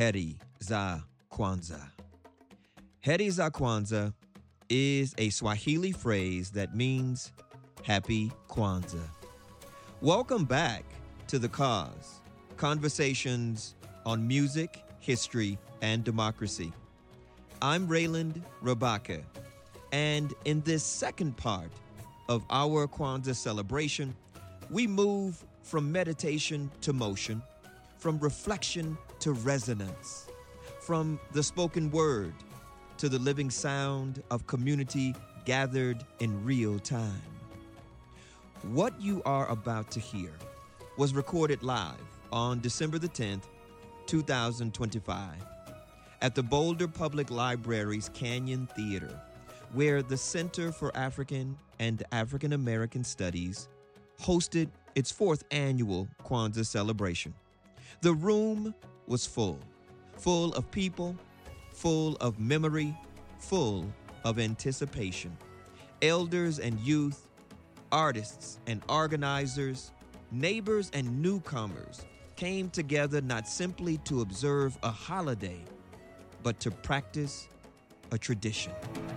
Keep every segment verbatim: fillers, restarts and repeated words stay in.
Heri za Kwanzaa. Heri za Kwanzaa is a Swahili phrase that means Happy Kwanzaa. Welcome back to The Cause, conversations on music, history, and democracy. I'm Rayland Rabaka, and in this second part of our Kwanzaa celebration, we move from meditation to motion, from reflection to resonance, from the spoken word to the living sound of community gathered in real time. What you are about to hear was recorded live on December the tenth, two thousand twenty-five, at the Boulder Public Library's Canyon Theater, where the Center for African and African American Studies hosted its fourth annual Kwanzaa celebration. The room was full, full of people, full of memory, full of anticipation. Elders and youth, artists and organizers, neighbors and newcomers came together not simply to observe a holiday, but to practice a tradition.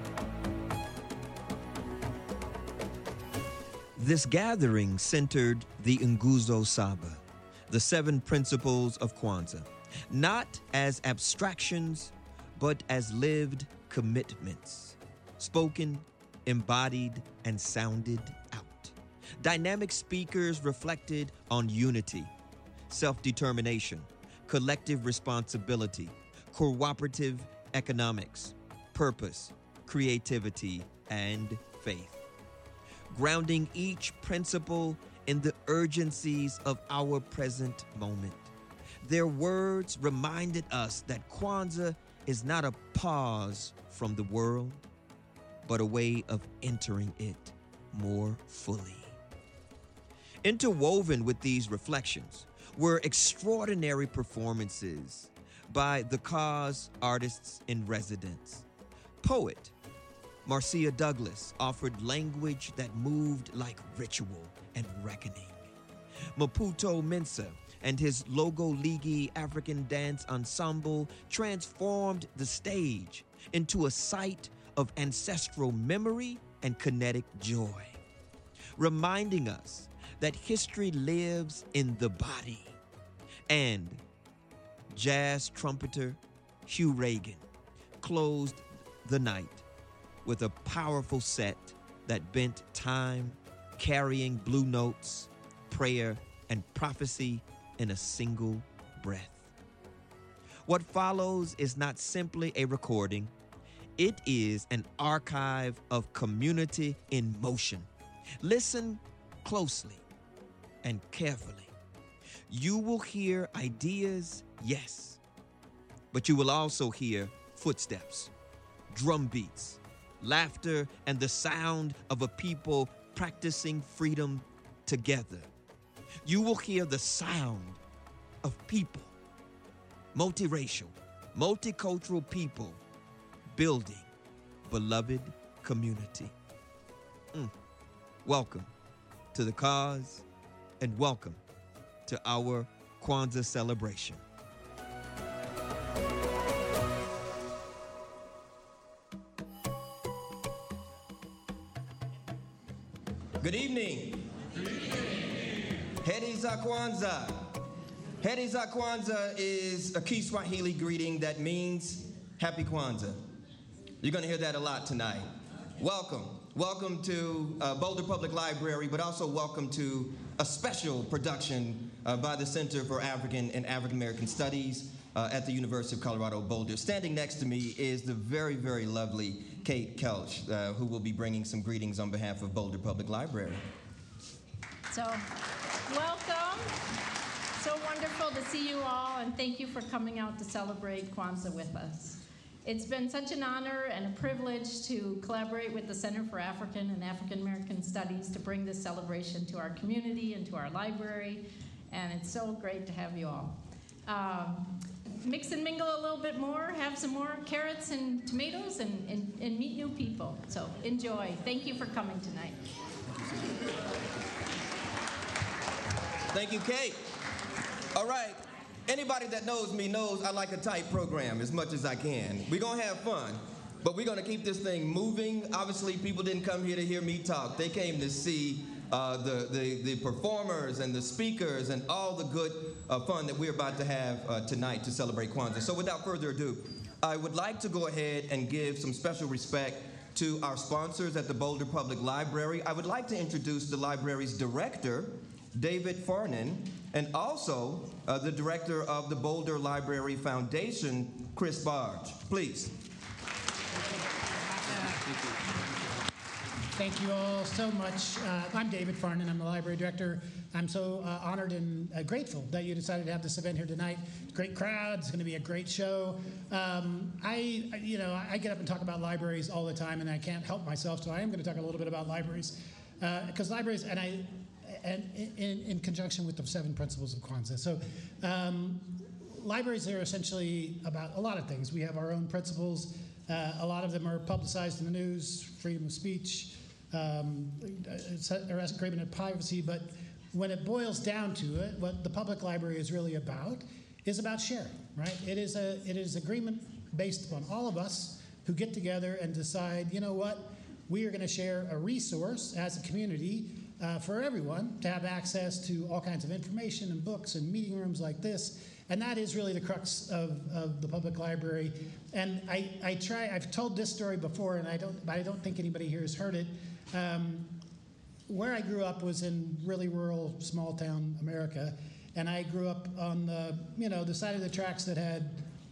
This gathering centered the Nguzo Saba, the seven principles of Kwanzaa, not as abstractions, but as lived commitments, spoken, embodied, and sounded out. Dynamic speakers reflected on unity, self-determination, collective responsibility, cooperative economics, purpose, creativity, and faith, grounding each principle in the urgencies of our present moment. Their words reminded us that Kwanzaa is not a pause from the world, but a way of entering it more fully. Interwoven with these reflections were extraordinary performances by the Cause artists in residence. Poet Marcia Douglas offered language that moved like ritual and reckoning. Maputo Mensah and his Logo Ligi African Dance Ensemble transformed the stage into a site of ancestral memory and kinetic joy, reminding us that history lives in the body. And jazz trumpeter Hugh Reagan closed the night with a powerful set that bent time, carrying blue notes, prayer, and prophecy in a single breath. What follows is not simply a recording, it is an archive of community in motion. Listen closely and carefully. You will hear ideas, yes, but you will also hear footsteps, drum beats, laughter, and the sound of a people practicing freedom together. You will hear the sound of people, multiracial, multicultural people building beloved community. Mm. Welcome to The Cause, and welcome to our Kwanzaa celebration. Good evening. Good evening. Heri za Kwanzaa. Heri za Kwanzaa is a Kiswahili greeting that means Happy Kwanzaa. You're going to hear that a lot tonight. Welcome. Welcome to uh, Boulder Public Library, but also welcome to a special production uh, by the Center for African and African American Studies uh, at the University of Colorado Boulder. Standing next to me is the very, very lovely Kate Kelch, uh, who will be bringing some greetings on behalf of Boulder Public Library. So, welcome. So wonderful to see you all, and thank you for coming out to celebrate Kwanzaa with us. It's been such an honor and a privilege to collaborate with the Center for African and African American Studies to bring this celebration to our community and to our library, and it's so great to have you all. Um, mix and mingle a little bit more, have some more carrots and tomatoes, and, and, and meet new people. So enjoy. Thank you for coming tonight. Thank you, Kate. All right. Anybody that knows me knows I like a tight program as much as I can. We're going to have fun, but we're going to keep this thing moving. Obviously, people didn't come here to hear me talk. They came to see uh, the, the, the performers and the speakers and all the good uh, fun that we're about to have uh, tonight to celebrate Kwanzaa. So without further ado, I would like to go ahead and give some special respect to our sponsors at the Boulder Public Library. I would like to introduce the library's director, David Farnan, and also uh, the director of the Boulder Library Foundation, Chris Barge. Please. Thank you all so much. Uh, I'm David Farnan. I'm the library director. I'm so uh, honored and uh, grateful that you decided to have this event here tonight. Great crowd. It's going to be a great show. Um, I, you know, I get up and talk about libraries all the time, and I can't help myself. So I am going to talk a little bit about libraries, because uh, libraries, and I, and in, in conjunction with the seven principles of Kwanzaa. So. Um, libraries are essentially about a lot of things. We have our own principles. Uh, a lot of them are publicized in the news, freedom of speech, um, agreement of privacy, but when it boils down to it, what the public library is really about is about sharing, right? It is a it is agreement based upon all of us who get together and decide, you know what, we are going to share a resource as a community uh, for everyone to have access to all kinds of information and books and meeting rooms like this. And that is really the crux of, of the public library. And I, I try, I've told this story before, and I don't, but I don't think anybody here has heard it. Um, where I grew up was in really rural, small town America. And I grew up on the, you know, the side of the tracks that had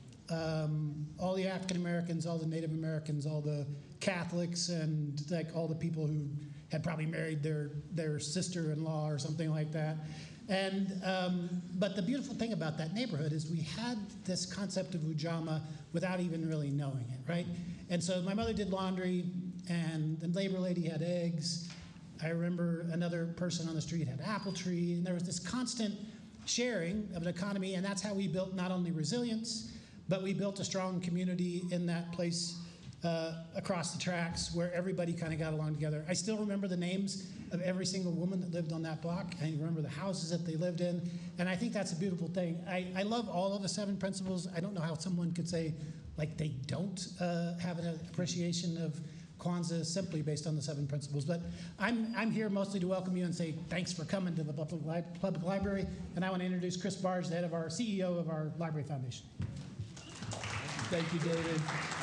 um, all the African Americans, all the Native Americans, all the Catholics, and like all the people who had probably married their, their sister-in-law or something like that. And, um, but the beautiful thing about that neighborhood is we had this concept of Ujamaa without even really knowing it, right? And so my mother did laundry, and the labor lady had eggs. I remember another person on the street had apple tree, and there was this constant sharing of an economy, and that's how we built not only resilience, but we built a strong community in that place uh, across the tracks where everybody kind of got along together. I still remember the names of every single woman that lived on that block. I remember the houses that they lived in, and I think that's a beautiful thing. I, I love all of the seven principles. I don't know how someone could say, like, they don't uh, have an appreciation of Kwanzaa simply based on the seven principles. But I'm, I'm here mostly to welcome you and say thanks for coming to the Public, Li- Public Library, and I want to introduce Chris Barge, the head of our C E O of our Library Foundation. Thank you, David.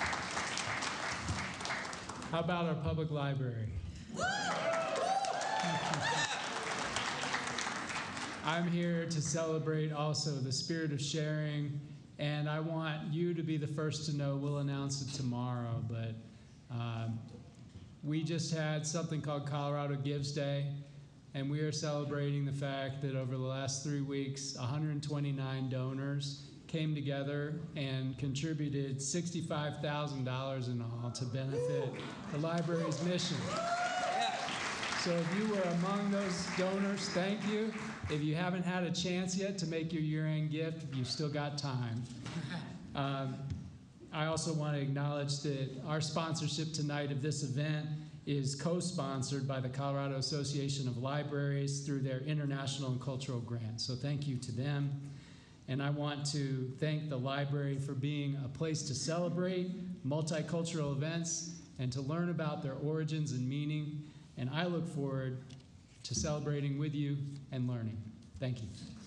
How about our public library? I'm here to celebrate also the spirit of sharing, and I want you to be the first to know. We'll announce it tomorrow, but um, we just had something called Colorado Gives Day, and we are celebrating the fact that over the last three weeks, one hundred twenty-nine donors came together and contributed sixty-five thousand dollars in all to benefit the library's mission. So if you were among those donors, thank you. If you haven't had a chance yet to make your year-end gift, you've still got time. Um, I also want to acknowledge that our sponsorship tonight of this event is co-sponsored by the Colorado Association of Libraries through their international and cultural grant. So thank you to them. And I want to thank the library for being a place to celebrate multicultural events and to learn about their origins and meaning. And I look forward to celebrating with you and learning. Thank you.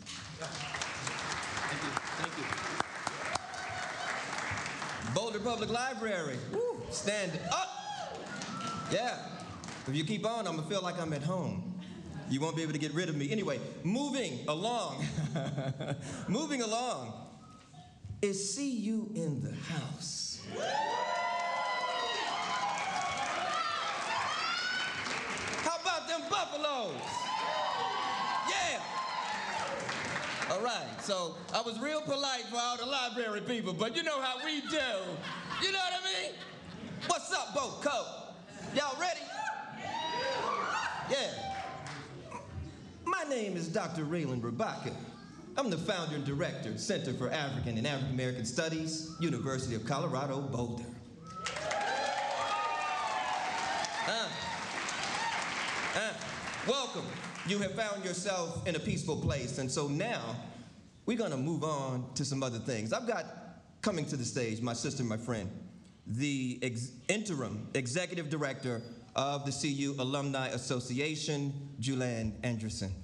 Thank you. Thank you. Boulder Public Library. Woo. Stand up. Yeah. If you keep on, I'm going to feel like I'm at home. You won't be able to get rid of me. Anyway, moving along. moving along is See You in the House. How about them buffaloes? Yeah. All right, so I was real polite for all the library people, but you know how we do. You know what I mean? What's up, Bo Coat? Y'all ready? Yeah. My name is Doctor Raylan Rabaka. I'm the founder and director, Center for African and African American Studies, University of Colorado, Boulder. Uh, uh, welcome. You have found yourself in a peaceful place, and so now we're going to move on to some other things. I've got coming to the stage my sister, my friend, the ex- interim executive director of the C U Alumni Association, Julianne Anderson.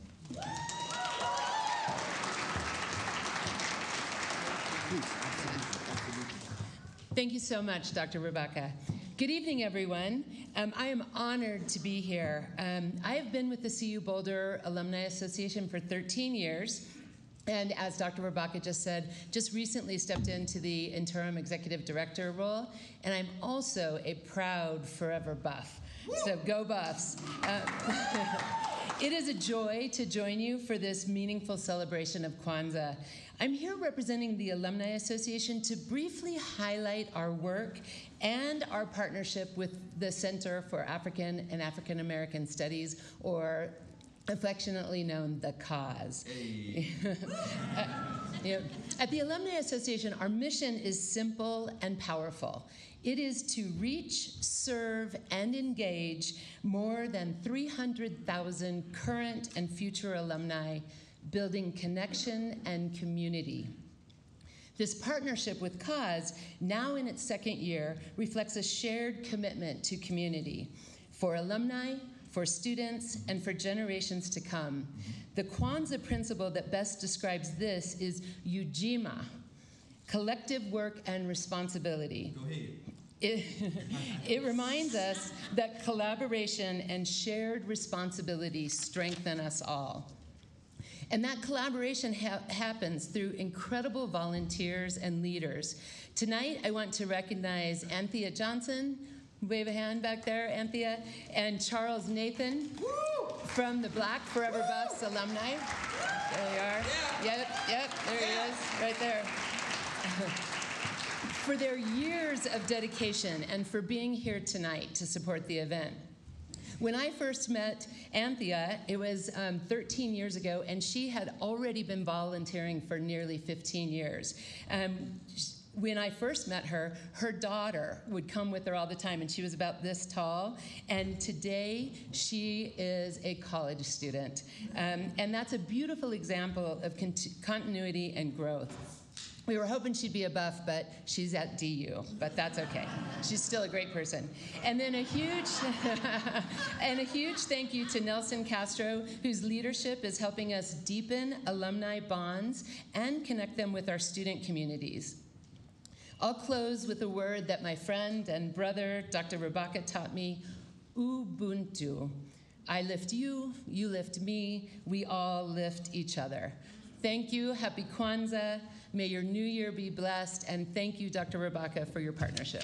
Thank you so much, Doctor Rabaka. Good evening, everyone. Um, I am honored to be here. Um, I have been with the C U Boulder Alumni Association for thirteen years. And as Doctor Rabaka just said, just recently stepped into the interim executive director role. And I'm also a proud Forever Buff. So go Buffs. Uh, it is a joy to join you for this meaningful celebration of Kwanzaa. I'm here representing the Alumni Association to briefly highlight our work and our partnership with the Center for African and African American Studies, or affectionately known the cause. Hey. uh, you know, at the Alumni Association, our mission is simple and powerful. It is to reach, serve, and engage more than three hundred thousand current and future alumni, building connection and community. This partnership with Cause, now in its second year, reflects a shared commitment to community for alumni, for students, and for generations to come. The Kwanzaa principle that best describes this is Ujima, collective work and responsibility. Go ahead. It, it reminds us that collaboration and shared responsibility strengthen us all. And that collaboration ha- happens through incredible volunteers and leaders. Tonight, I want to recognize Anthea Johnson, wave a hand back there, Anthea, and Charles Nathan Woo! From the Black Forever Buffs alumni. There they are. Yeah. Yep, yep, there he is, right there. For their years of dedication and for being here tonight to support the event. When I first met Anthea, it was um, thirteen years ago, and she had already been volunteering for nearly fifteen years. Um, when I first met her, her daughter would come with her all the time, and she was about this tall. And today, she is a college student. Um, and that's a beautiful example of cont- continuity and growth. We were hoping she'd be a buff, but she's at D U, but that's okay. She's still a great person. And then a huge, and a huge thank you to Nelson Castro, whose leadership is helping us deepen alumni bonds and connect them with our student communities. I'll close with a word that my friend and brother, Doctor Rabaka, taught me, Ubuntu. I lift you, you lift me, we all lift each other. Thank you, happy Kwanzaa. May your new year be blessed, and thank you, Doctor Rabaka, for your partnership.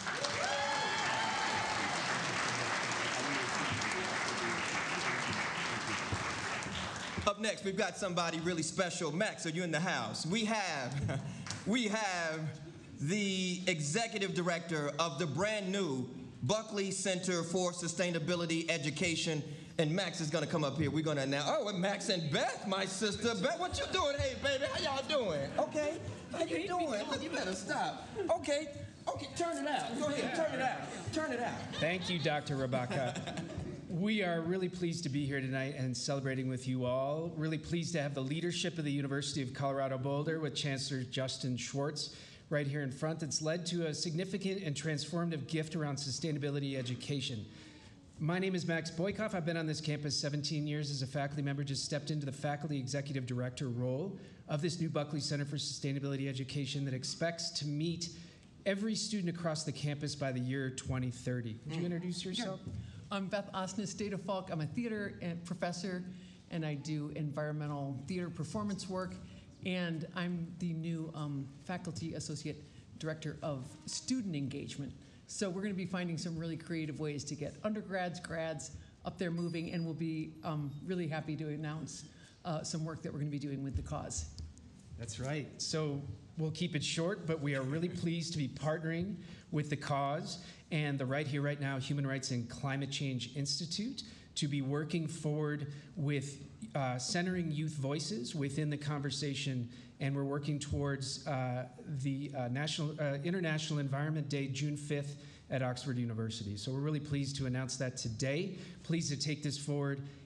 Up next, we've got somebody really special. Max, are you in the house? We have, we have the executive director of the brand new Buckley Center for Sustainability Education. And Max is going to come up here. We're going to announce. Oh, and Max and Beth, my sister. Beth, what you doing? Hey, baby, how y'all doing? Okay. How you doing? Look, you better stop. Okay. Okay, turn it out. Go ahead, turn it out. Turn it out. Thank you, Doctor Rabaka. We are really pleased to be here tonight and celebrating with you all. Really pleased to have the leadership of the University of Colorado Boulder with Chancellor Justin Schwartz right here in front. That's led to a significant and transformative gift around sustainability education. My name is Max Boykoff. I've been on this campus seventeen years as a faculty member, just stepped into the faculty executive director role of this new Buckley Center for Sustainability Education that expects to meet every student across the campus by the year twenty thirty. Would you introduce yourself? Sure. I'm Beth Osnes Data Falk. I'm a theater professor, and I do environmental theater performance work, and I'm the new um, faculty associate director of student engagement. So we're going to be finding some really creative ways to get undergrads, grads up there moving, and we'll be um, really happy to announce uh, some work that we're going to be doing with the cause. That's right. So we'll keep it short, but we are really pleased to be partnering with the cause and the Right Here, Right Now Human Rights and Climate Change Institute to be working forward with uh, centering youth voices within the conversation. And we're working towards uh, the uh, National uh, International Environment Day, June fifth, at Oxford University. So we're really pleased to announce that today. Pleased to take this forward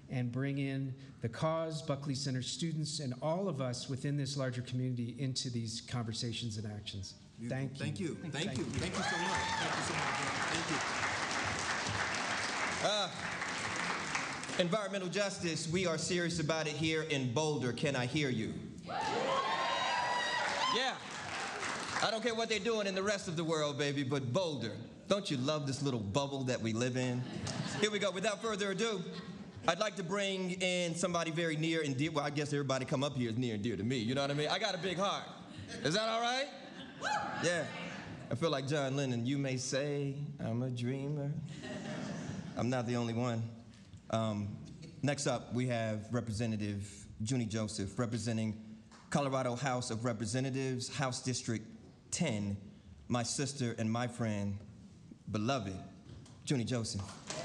and bring in the cause, Buckley Center students, and all of us within this larger community into these conversations and actions. Beautiful. Thank you. Thank you. Thank you. Thank you so much. Thank you so much. Thank you. Uh, environmental justice, we are serious about it here in Boulder. Can I hear you? Yeah. I don't care what they're doing in the rest of the world, baby, but Boulder. Don't you love this little bubble that we live in? Here we go. Without further ado, I'd like to bring in somebody very near and dear. Well, I guess everybody come up here is near and dear to me. You know what I mean? I got a big heart. Is that all right? Yeah. I feel like John Lennon. You may say I'm a dreamer. I'm not the only one. Um, next up, we have Representative Junie Joseph, representing Colorado House of Representatives, House District ten, my sister and my friend, beloved Junie Joseph.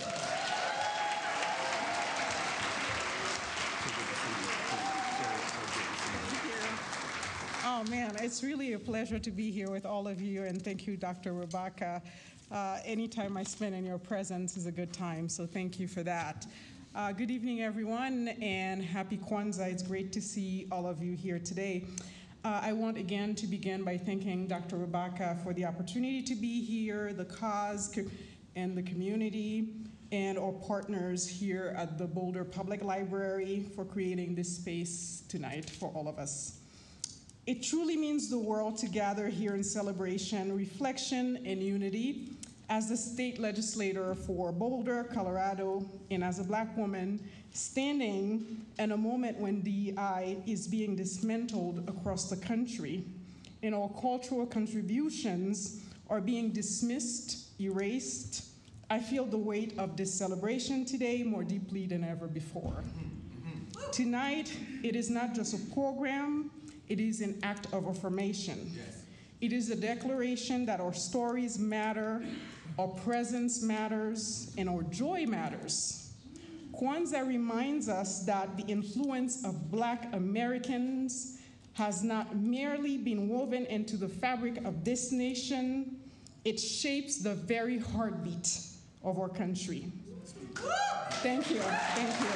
Oh man, it's really a pleasure to be here with all of you, and thank you, Doctor Rubaka. Uh, anytime I spend in your presence is a good time, so thank you for that. Uh, good evening, everyone, and happy Kwanzaa. It's great to see all of you here today. Uh, I want again to begin by thanking Doctor Rubaka for the opportunity to be here, the cause, co- and the community, and our partners here at the Boulder Public Library for creating this space tonight for all of us. It truly means the world to gather here in celebration, reflection, and unity. As the state legislator for Boulder, Colorado, and as a Black woman, standing in a moment when D E I is being dismantled across the country, and our cultural contributions are being dismissed, erased, I feel the weight of this celebration today more deeply than ever before. Tonight, it is not just a program, it is an act of affirmation. Yes. It is a declaration that our stories matter, our presence matters, and our joy matters. Kwanzaa reminds us that the influence of Black Americans has not merely been woven into the fabric of this nation, it shapes the very heartbeat of our country. Thank you, thank you.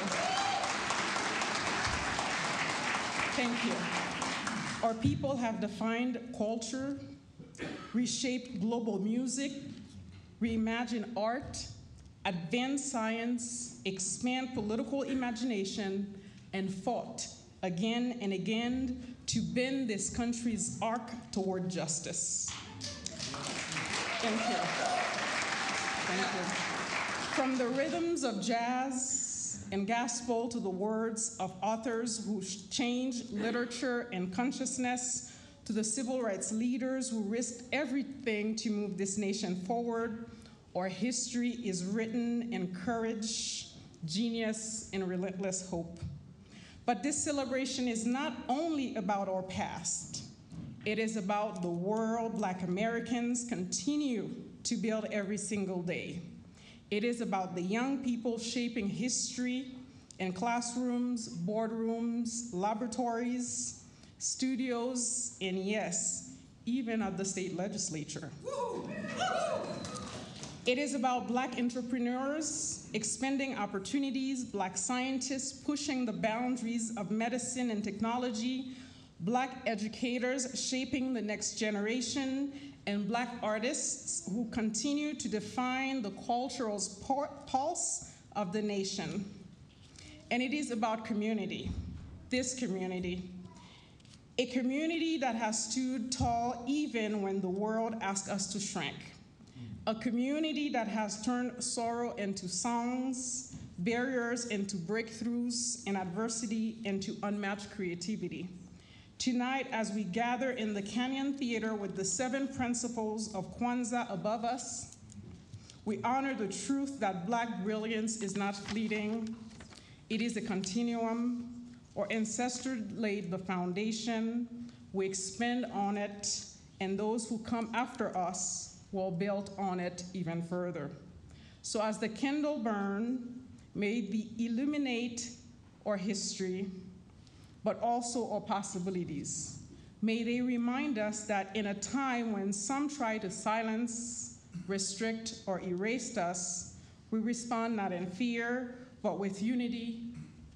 Thank you. Our people have defined culture, reshaped global music, reimagined art, advanced science, expand political imagination, and fought again and again to bend this country's arc toward justice. Thank you. Thank you. From the rhythms of jazz and gospel to the words of authors who changed literature and consciousness, to the civil rights leaders who risked everything to move this nation forward, our history is written in courage, genius, and relentless hope. But this celebration is not only about our past, it is about the world Black Americans continue to build every single day. It is about the young people shaping history in classrooms, boardrooms, laboratories, studios, and yes, even at the state legislature. It is about Black entrepreneurs expanding opportunities, Black scientists pushing the boundaries of medicine and technology, Black educators shaping the next generation, and Black artists who continue to define the cultural pulse of the nation. And it is about community, this community, a community that has stood tall even when the world asked us to shrink, a community that has turned sorrow into songs, barriers into breakthroughs, and adversity into unmatched creativity. Tonight, as we gather in the Canyon Theater with the seven principles of Kwanzaa above us, we honor the truth that Black brilliance is not fleeting. It is a continuum. Our ancestors laid the foundation, we expand on it, and those who come after us will build on it even further. So as the candle burn, may they illuminate our history, but also our possibilities. May they remind us that in a time when some try to silence, restrict, or erase us, we respond not in fear, but with unity,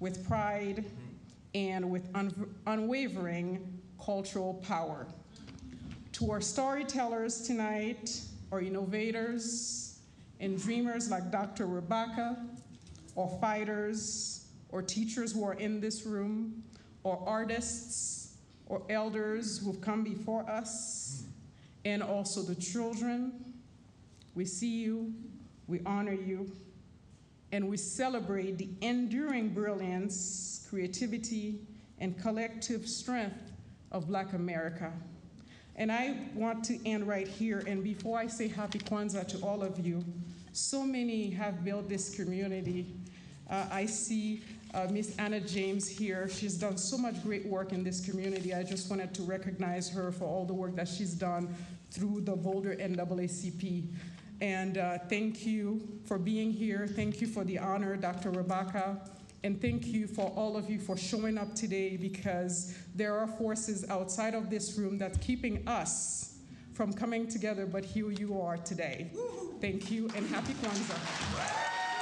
with pride, and with un- unwavering cultural power. To our storytellers tonight, our innovators and dreamers like Doctor Rebecca, or fighters, or teachers who are in this room, or artists, or elders who've come before us, and also the children, we see you, we honor you, and we celebrate the enduring brilliance, creativity, and collective strength of Black America. And I want to end right here, and before I say Happy Kwanzaa to all of you, so many have built this community. Uh, I see uh, Miss Anna James here. She's done so much great work in this community. I just wanted to recognize her for all the work that she's done through the Boulder N double A C P. And uh, thank you for being here. Thank you for the honor, Doctor Rebecca. And thank you for all of you for showing up today, because there are forces outside of this room that's keeping us from coming together, but here you are today. Thank you, and Happy Kwanzaa.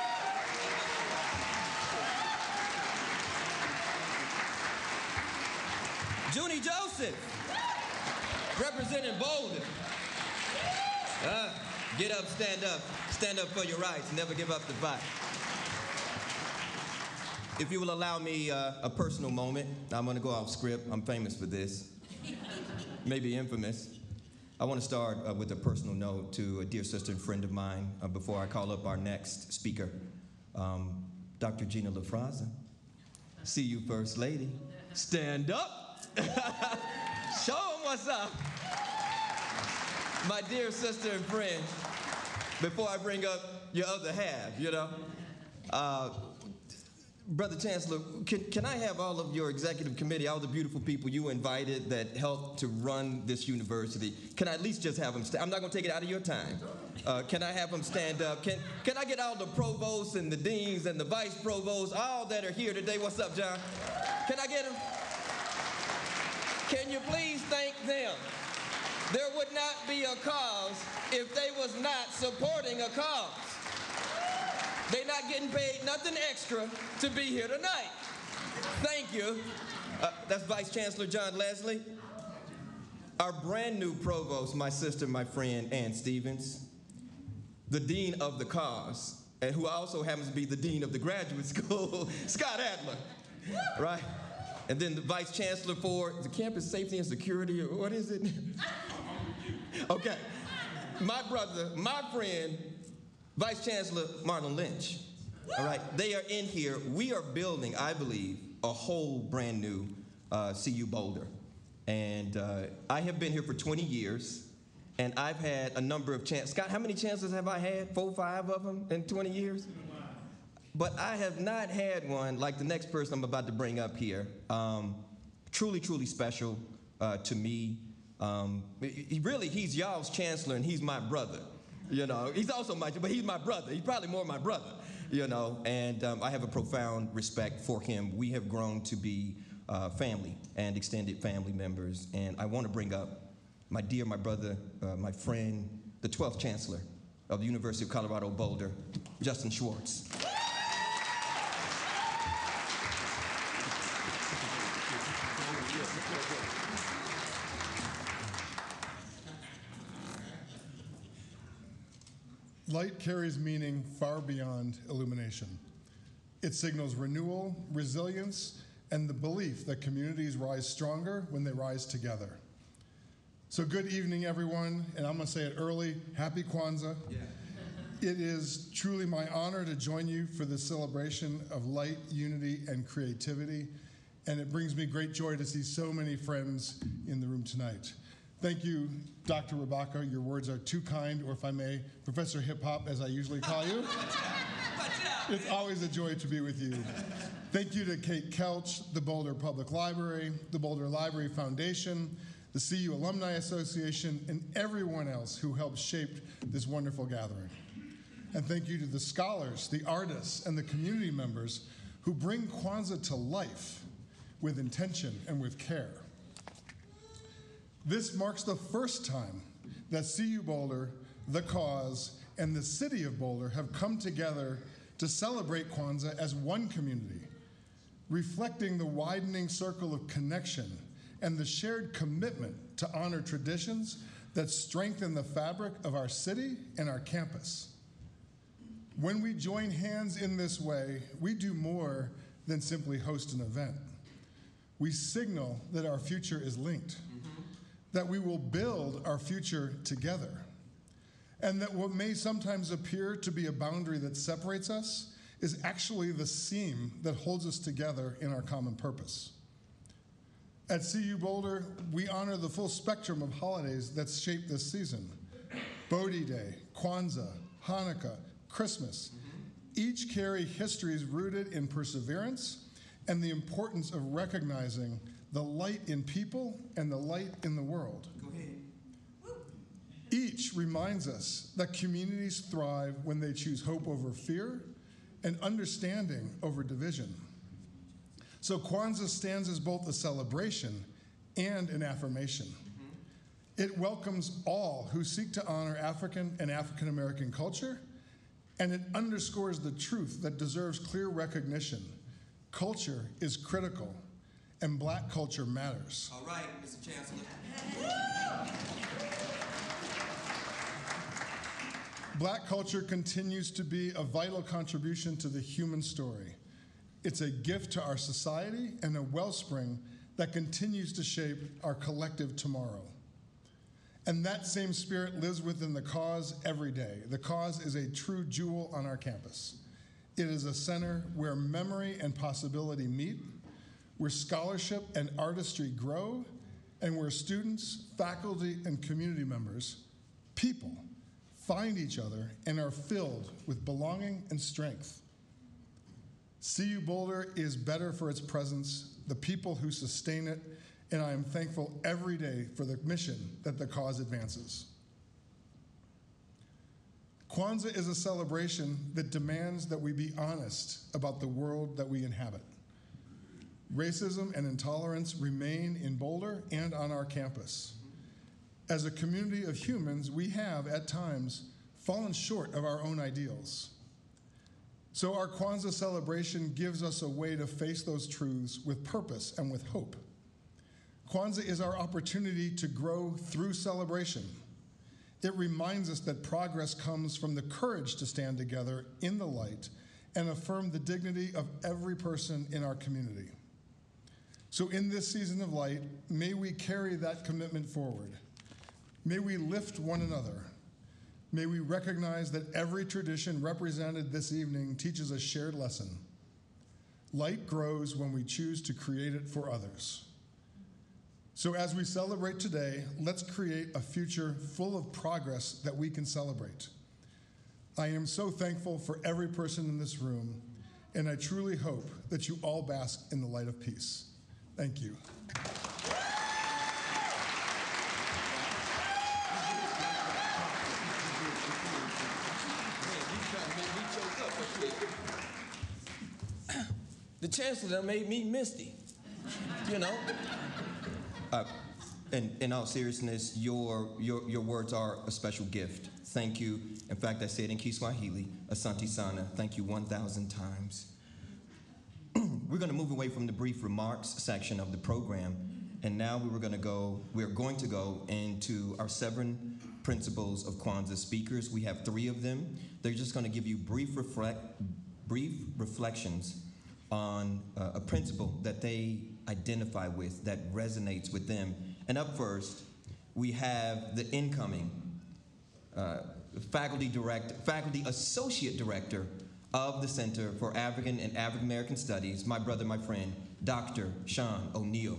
Junie Joseph, representing Boulder. Uh, get up, stand up. Stand up for your rights. Never give up the fight. If you will allow me uh, a personal moment, I'm going to go off script. I'm famous for this. Maybe infamous. I want to start uh, with a personal note to a dear sister and friend of mine uh, before I call up our next speaker, um, Doctor Gina LaFraza. See you, First Lady. Stand up. Show them what's up. My dear sister and friend, before I bring up your other half, you know, uh, Brother Chancellor, can, can I have all of your executive committee, all the beautiful people you invited that helped to run this university, can I at least just have them stand? I'm not going to take it out of your time. Uh, can I have them stand up? Can, can I get all the provosts and the deans and the vice provosts, all that are here today? What's up, John? Can I get them? Can you please thank them? There would not be a cause if they was not supporting a cause. They're not getting paid nothing extra to be here tonight. Thank you. Uh, that's Vice Chancellor John Leslie. Our brand new provost, my sister, my friend, Ann Stevens. The dean of the cause, and who also happens to be the dean of the graduate school, Scott Adler, right? And then the Vice Chancellor for the campus safety and security, or what is it? Okay. My brother, my friend, Vice Chancellor Marlon Lynch. All right, they are in here. We are building, I believe, a whole brand new uh, C U Boulder. And uh, I have been here for twenty years, and I've had a number of chances. Scott, how many chances have I had? Four, five of them in twenty years? But I have not had one like the next person I'm about to bring up here. Um, truly, truly special uh, to me. Um, he really, he's y'all's chancellor, and he's my brother. You know, he's also my, but he's my brother. He's probably more my brother, you know, and um, I have a profound respect for him. We have grown to be uh, family and extended family members, and I want to bring up my dear, my brother, uh, my friend, the twelfth Chancellor of the University of Colorado Boulder, Justin Schwartz. Light carries meaning far beyond illumination. It signals renewal, resilience, and the belief that communities rise stronger when they rise together. So good evening, everyone, and I'm gonna say it early, Happy Kwanzaa. Yeah. It is truly my honor to join you for this celebration of light, unity, and creativity, and it brings me great joy to see so many friends in the room tonight. Thank you, Doctor Rebecca. Your words are too kind, or if I may, Professor Hip Hop, as I usually call you. It's always a joy to be with you. Thank you to Kate Kelch, the Boulder Public Library, the Boulder Library Foundation, the C U Alumni Association, and everyone else who helped shape this wonderful gathering. And thank you to the scholars, the artists, and the community members who bring Kwanzaa to life with intention and with care. This marks the first time that C U Boulder, the cause, and the city of Boulder have come together to celebrate Kwanzaa as one community. reflecting the widening circle of connection and the shared commitment to honor traditions that strengthen the fabric of our city and our campus. When we join hands in this way, we do more than simply host an event. We signal that our future is linked, mm-hmm. that we will build our future together, and that what may sometimes appear to be a boundary that separates us is actually the seam that holds us together in our common purpose. At C U Boulder, we honor the full spectrum of holidays that shape this season. Bodhi Day, Kwanzaa, Hanukkah, Christmas, mm-hmm. each carry histories rooted in perseverance and the importance of recognizing the light in people and the light in the world. Go ahead. Each reminds us that communities thrive when they choose hope over fear and understanding over division. So Kwanzaa stands as both a celebration and an affirmation. Mm-hmm. It welcomes all who seek to honor African and African American culture, and it underscores the truth that deserves clear recognition. Culture is critical, and Black culture matters. All right, Mister Chancellor. Black culture continues to be a vital contribution to the human story. It's a gift to our society and a wellspring that continues to shape our collective tomorrow. And that same spirit lives within the cause every day. The cause is a true jewel on our campus. It is a center where memory and possibility meet, where scholarship and artistry grow, and where students, faculty, and community members, people, find each other and are filled with belonging and strength. C U Boulder is better for its presence, the people who sustain it, and I am thankful every day for the mission that the cause advances. Kwanzaa is a celebration that demands that we be honest about the world that we inhabit. Racism and intolerance remain in Boulder and on our campus. As a community of humans, we have, at times, fallen short of our own ideals. So our Kwanzaa celebration gives us a way to face those truths with purpose and with hope. Kwanzaa is our opportunity to grow through celebration. It reminds us that progress comes from the courage to stand together in the light and affirm the dignity of every person in our community. So in this season of light, may we carry that commitment forward. May we lift one another. May we recognize that every tradition represented this evening teaches a shared lesson. Light grows when we choose to create it for others. So as we celebrate today, let's create a future full of progress that we can celebrate. I am so thankful for every person in this room, and I truly hope that you all bask in the light of peace. Thank you. The Chancellor made me misty, you know. Uh, in, in all seriousness, your, your, your words are a special gift. Thank you. In fact, I say it in Kiswahili, Asante Sana. Thank you one thousand times. We're going to move away from the brief remarks section of the program, and now we were going to go, we're going to go into our seven principles of Kwanzaa speakers. We have three of them. They're just going to give you brief, reflect, brief reflections on uh, a principle that they identify with, that resonates with them. And up first, we have the incoming uh, faculty director, faculty associate director of the Center for African and African American Studies, my brother, my friend, Doctor Sean O'Neill.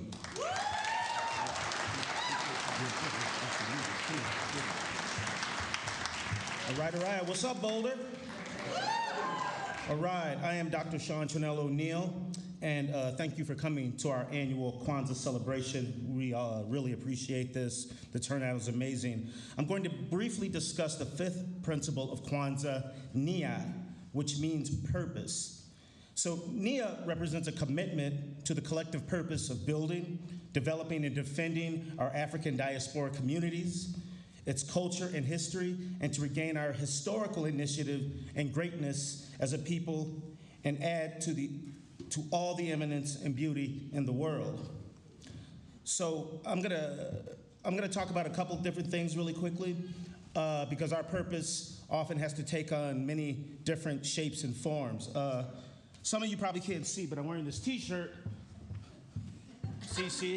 All right, all right. What's up, Boulder? All right, I am Doctor Sean Chanel O'Neill, and uh, thank you for coming to our annual Kwanzaa celebration. We uh, really appreciate this. The turnout is amazing. I'm going to briefly discuss the fifth principle of Kwanzaa, Nia, which means purpose. So Nia represents a commitment to the collective purpose of building, developing, and defending our African diaspora communities, its culture and history, and to regain our historical initiative and greatness as a people and add to the to all the eminence and beauty in the world. So I'm gonna, I'm gonna talk about a couple different things really quickly, uh, because our purpose often has to take on many different shapes and forms. Uh, some of you probably can't see, but I'm wearing this t-shirt. See, see?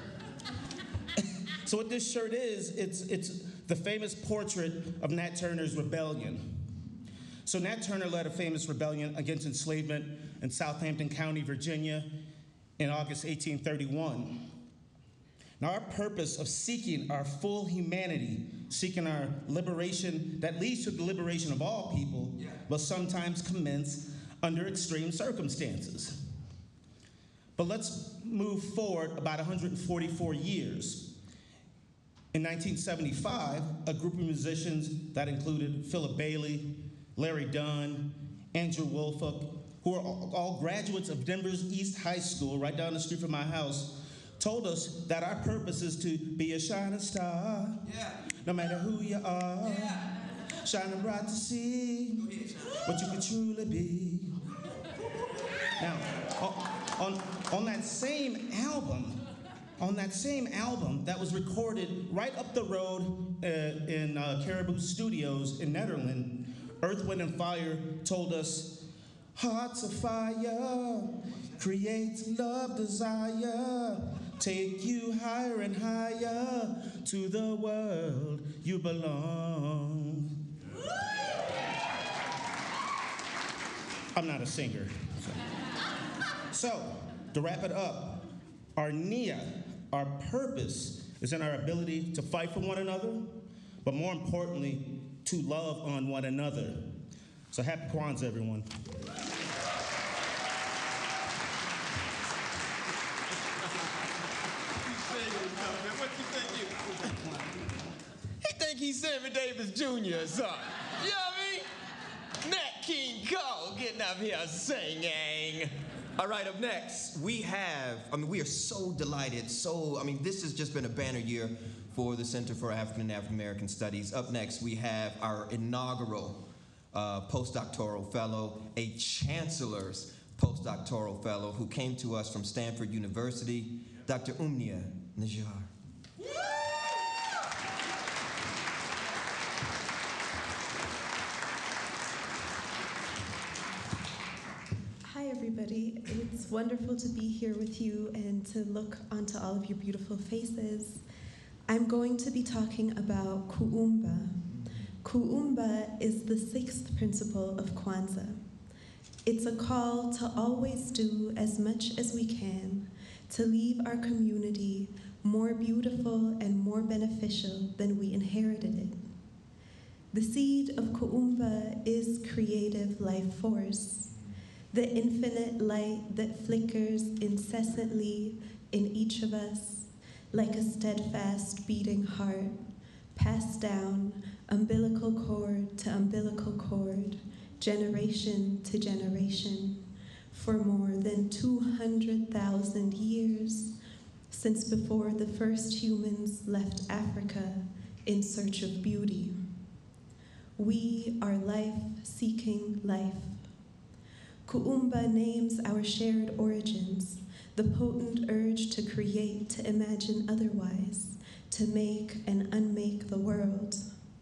So what this shirt is, it's, it's the famous portrait of Nat Turner's rebellion. So Nat Turner led a famous rebellion against enslavement in Southampton County, Virginia in August eighteen thirty-one. Now our purpose of seeking our full humanity, seeking our liberation that leads to the liberation of all people, yeah, will sometimes commence under extreme circumstances. But let's move forward about one hundred forty-four years. In nineteen seventy-five, a group of musicians that included Philip Bailey, Larry Dunn, Andrew Woolfolk, who are all graduates of Denver's East High School, right down the street from my house, told us that our purpose is to be a shining star, yeah, no matter who you are, yeah, shining bright to see what you can truly be. Now, on, on that same album, on that same album that was recorded right up the road uh, in uh, Caribou Studios in Netherlands, Earth, Wind, and Fire told us, hearts of fire, create love, desire, take you higher and higher to the world you belong. I'm not a singer. So, so to wrap it up, our Nia, our purpose is in our ability to fight for one another, but more importantly, to love on one another. So happy Kwanzaa, everyone. He think he's Sammy Davis Junior or something. You know what I mean? Nat King Cole getting up here singing. All right, up next, we have, I mean, we are so delighted, so, I mean, this has just been a banner year for the Center for African and African American Studies. Up next, we have our inaugural uh, postdoctoral fellow, a chancellor's postdoctoral fellow who came to us from Stanford University, Doctor Umnia Najjar. Hi, everybody. It's wonderful to be here with you and to look onto all of your beautiful faces. I'm going to be talking about Kuumba. Kuumba is the sixth principle of Kwanzaa. It's a call to always do as much as we can to leave our community more beautiful and more beneficial than we inherited it. The seed of Kuumba is creative life force, the infinite light that flickers incessantly in each of us like a steadfast beating heart, passed down umbilical cord to umbilical cord, generation to generation, for more than two hundred thousand years, since before the first humans left Africa in search of beauty. We are life seeking life. Kuumba names our shared origins, the potent urge to create, to imagine otherwise, to make and unmake the world.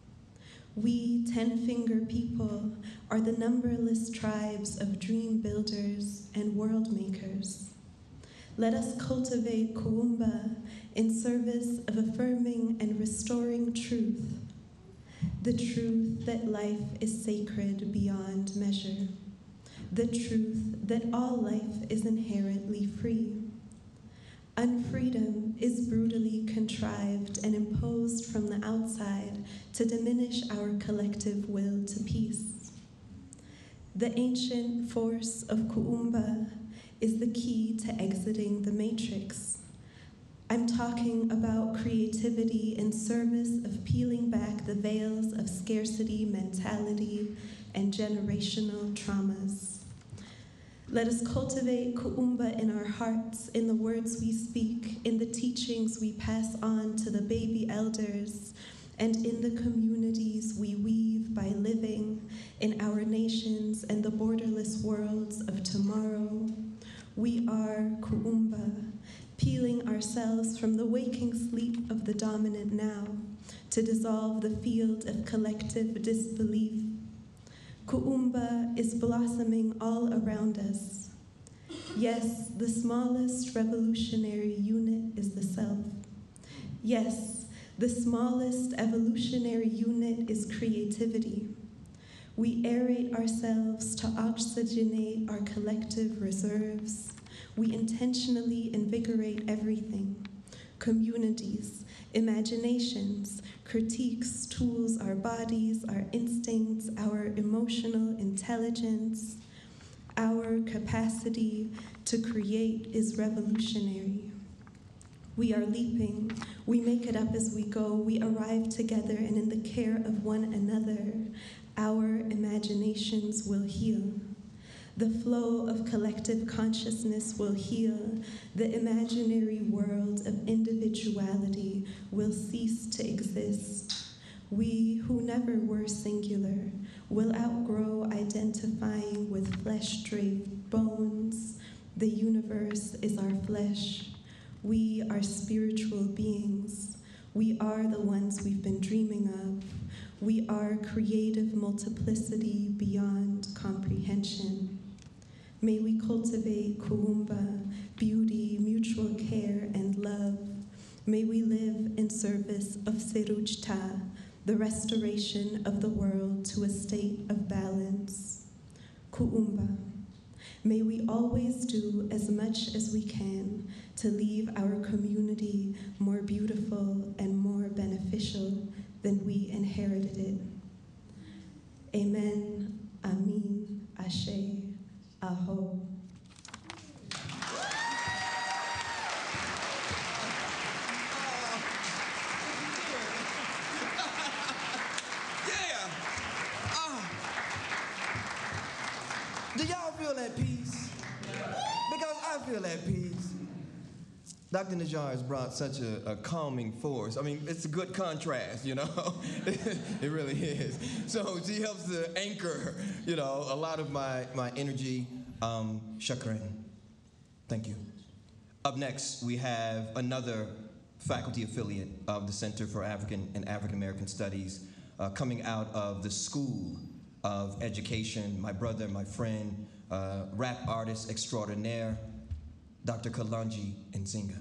We, ten-finger people, are the numberless tribes of dream builders and world makers. Let us cultivate Kuumba in service of affirming and restoring truth, the truth that life is sacred beyond measure, the truth that all life is inherently free. Unfreedom is brutally contrived and imposed from the outside to diminish our collective will to peace. The ancient force of Kuumba is the key to exiting the matrix. I'm talking about creativity in service of peeling back the veils of scarcity mentality and generational traumas. Let us cultivate Kuumba in our hearts, in the words we speak, in the teachings we pass on to the baby elders, and in the communities we weave by living in our nations and the borderless worlds of tomorrow, We are Kuumba, peeling ourselves from the waking sleep of the dominant now to dissolve the field of collective disbelief. Kuumba is blossoming all around us. Yes, the smallest revolutionary unit is the self. Yes, the smallest evolutionary unit is creativity. We aerate ourselves to oxygenate our collective reserves. We intentionally invigorate everything. Communities, imaginations, critiques, tools, our bodies, our instincts, our emotional intelligence. Our capacity to create is revolutionary. We are leaping. We make it up as we go. We arrive together, and in the care of one another, our imaginations will heal. The flow of collective consciousness will heal. The imaginary world of individuality will cease to exist. We who never were singular will outgrow identifying with flesh-draped bones. The universe is our flesh. We are spiritual beings. We are the ones we've been dreaming of. We are creative multiplicity beyond comprehension. May we cultivate Kuumba, beauty, mutual care, and love. May we live in service of Serujta, the restoration of the world to a state of balance. Kuumba. May we always do as much as we can to leave our community more beautiful and more beneficial than we inherited it. Amen, Amin, Ashe, Aho. Do y'all feel at peace? Because I feel at peace. Doctor Najjar has brought such a, a calming force. I mean, it's a good contrast, you know? It really is. So she helps to anchor, you know, a lot of my, my energy. Um, Shakran, thank you. Up next, we have another faculty affiliate of the Center for African and African American Studies, uh, coming out of the School of Education, my brother, my friend, uh, rap artist extraordinaire, Doctor Kalonji Nzinga.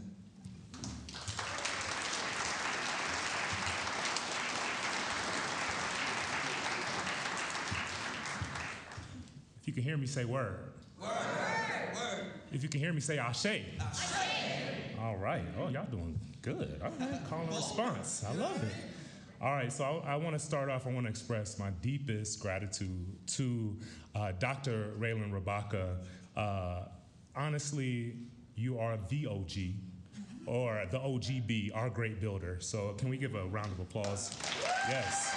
If you can hear me, say word. Word. Word. If you can hear me, say ashe. Ashe. All right. Oh, y'all doing good. All right. Call and response. I love it. All right, so I, I want to start off, I want to express my deepest gratitude to uh, Doctor Raylan Rabaka. Uh, honestly, you are the O G, or the O G B, our great builder. So can we give a round of applause? Yes.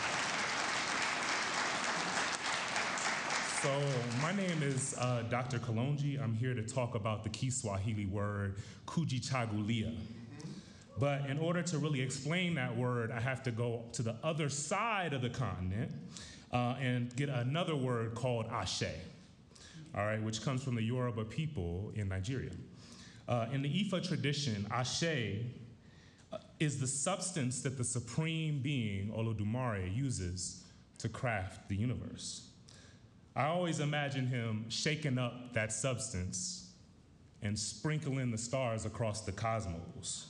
So my name is uh, Doctor Kalonji. I'm here to talk about the Kiswahili word kujichagulia. But in order to really explain that word, I have to go to the other side of the continent uh, and get another word called ashe, all right, which comes from the Yoruba people in Nigeria. Uh, in the Ifa tradition, ashe uh, is the substance that the supreme being, Olodumare, uses to craft the universe. I always imagine him shaking up that substance and sprinkling the stars across the cosmos.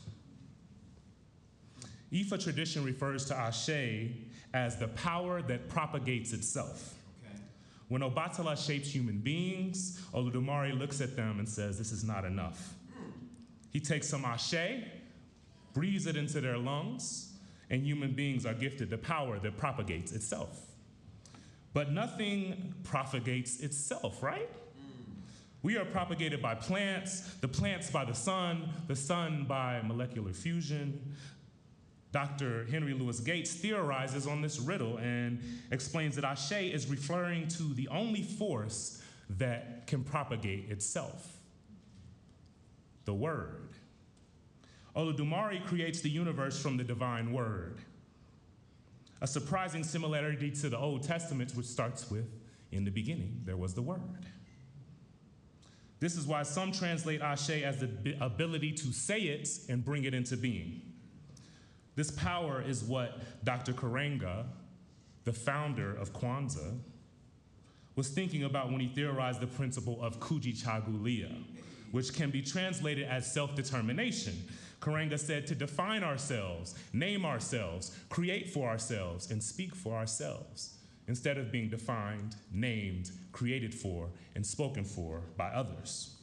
Ifa tradition refers to ashe as the power that propagates itself. Okay. When Obatala shapes human beings, Olodumare looks at them and says, this is not enough. He takes some ashe, breathes it into their lungs, and human beings are gifted the power that propagates itself. But nothing propagates itself, right? We are propagated by plants, the plants by the sun, the sun by molecular fusion. Doctor Henry Louis Gates theorizes on this riddle and explains that ashe is referring to the only force that can propagate itself, the word. Olodumare creates the universe from the divine word, a surprising similarity to the Old Testament, which starts with, in the beginning, there was the word. This is why some translate Ashe as the b- ability to say it and bring it into being. This power is what Doctor Karenga, the founder of Kwanzaa, was thinking about when he theorized the principle of Kujichagulia, which can be translated as self-determination. Karenga said to define ourselves, name ourselves, create for ourselves, and speak for ourselves, instead of being defined, named, created for, and spoken for by others.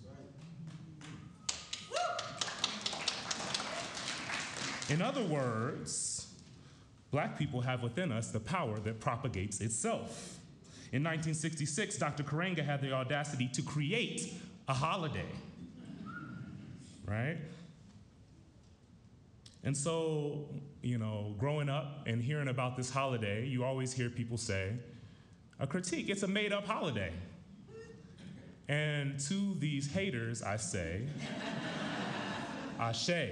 In other words, Black people have within us the power that propagates itself. In nineteen sixty-six, Doctor Karenga had the audacity to create a holiday, right? And so, you know, growing up and hearing about this holiday, you always hear people say, a critique, it's a made-up holiday. And to these haters, I say, Ashe.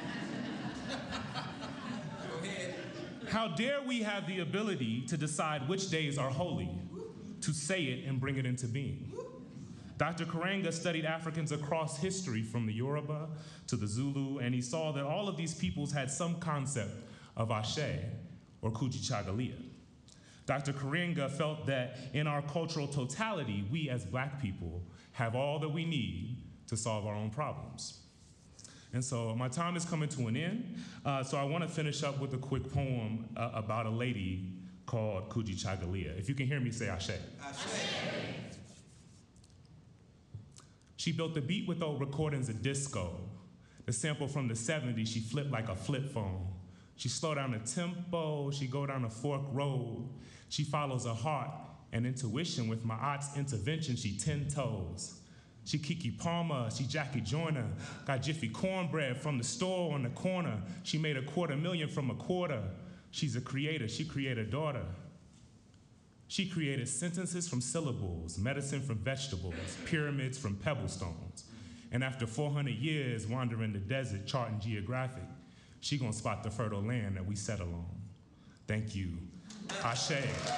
How dare we have the ability to decide which days are holy, to say it and bring it into being. Doctor Karenga studied Africans across history, from the Yoruba to the Zulu, and he saw that all of these peoples had some concept of Ashe or Kujichagulia. Doctor Karenga felt that in our cultural totality, we as Black people have all that we need to solve our own problems. And so my time is coming to an end, uh, so I want to finish up with a quick poem uh, about a lady called Kujichagulia. If you can hear me, say Ashe. Ashe. She built the beat with old recordings of disco. The sample from the seventies, she flipped like a flip phone. She slowed down the tempo, she go down a fork road. She follows her heart and intuition. With my aunt's intervention, she ten toes. She Kiki Palmer, she Jackie Joyner, got Jiffy cornbread from the store on the corner. She made a quarter million from a quarter. She's a creator, she created a daughter. She created sentences from syllables, medicine from vegetables, pyramids from pebble stones. And after four hundred years wandering the desert, charting geographic, she gonna spot the fertile land that we settle on. Thank you. Ashe.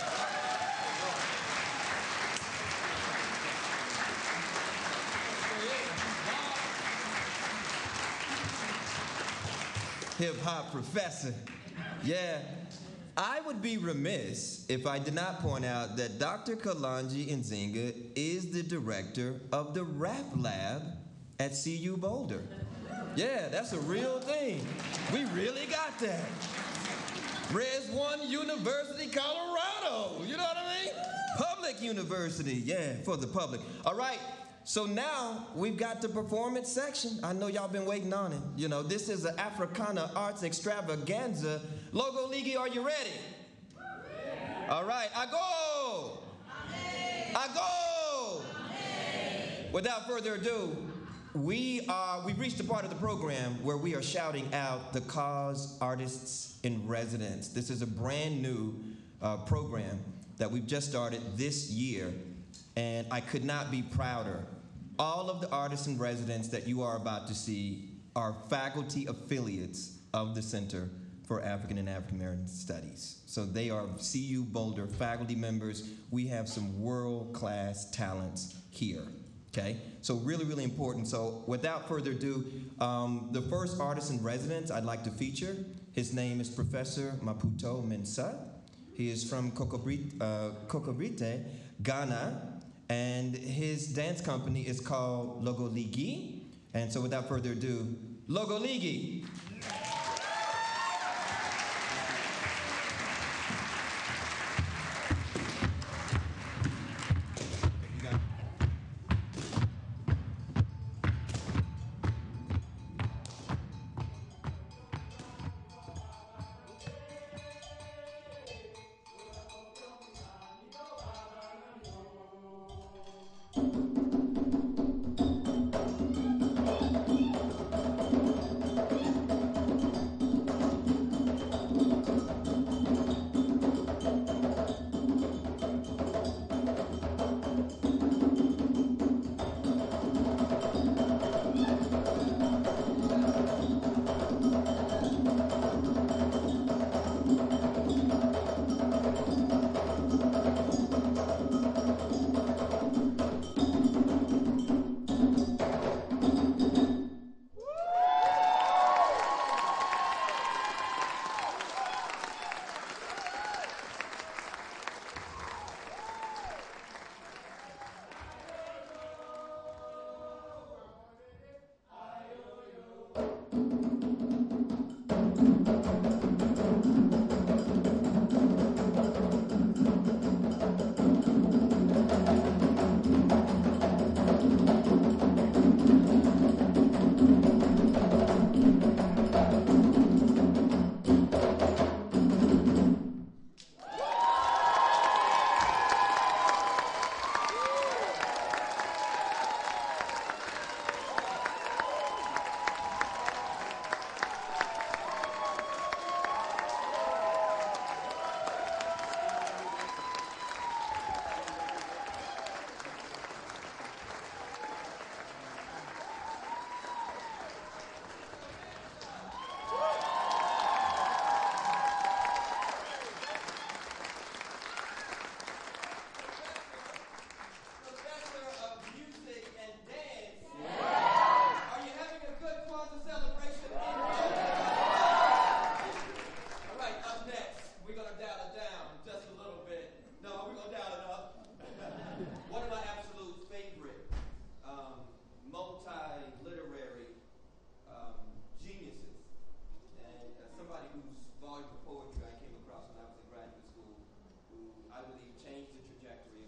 Hip-hop professor. Yeah. I would be remiss if I did not point out that Doctor Kalanji Nzinga is the director of the Rap Lab at C U Boulder. Yeah, that's a real thing. We really got that. Res One University, Colorado. You know what I mean? Public university, yeah, for the public. All right. So now we've got the performance section. I know y'all been waiting on it. You know, this is an Africana Arts Extravaganza. Logo Ligi, are you ready? Yeah. All right, I go. Amen. I go. Amen. Without further ado, we are, we've reached the part of the program where we are shouting out the cause artists in residence. This is a brand new uh, program that we've just started this year, and I could not be prouder. All of the artists in residence that you are about to see are faculty affiliates of the Center for African and African American Studies. So they are C U Boulder faculty members. We have some world-class talents here, okay? So really, really important. So without further ado, um, the first artist in residence I'd like to feature, his name is Professor Maputo Mensah. He is from Kokobrite, uh, Kokobrite, Ghana. And his dance company is called Logo Ligi. And so without further ado, Logo Ligi.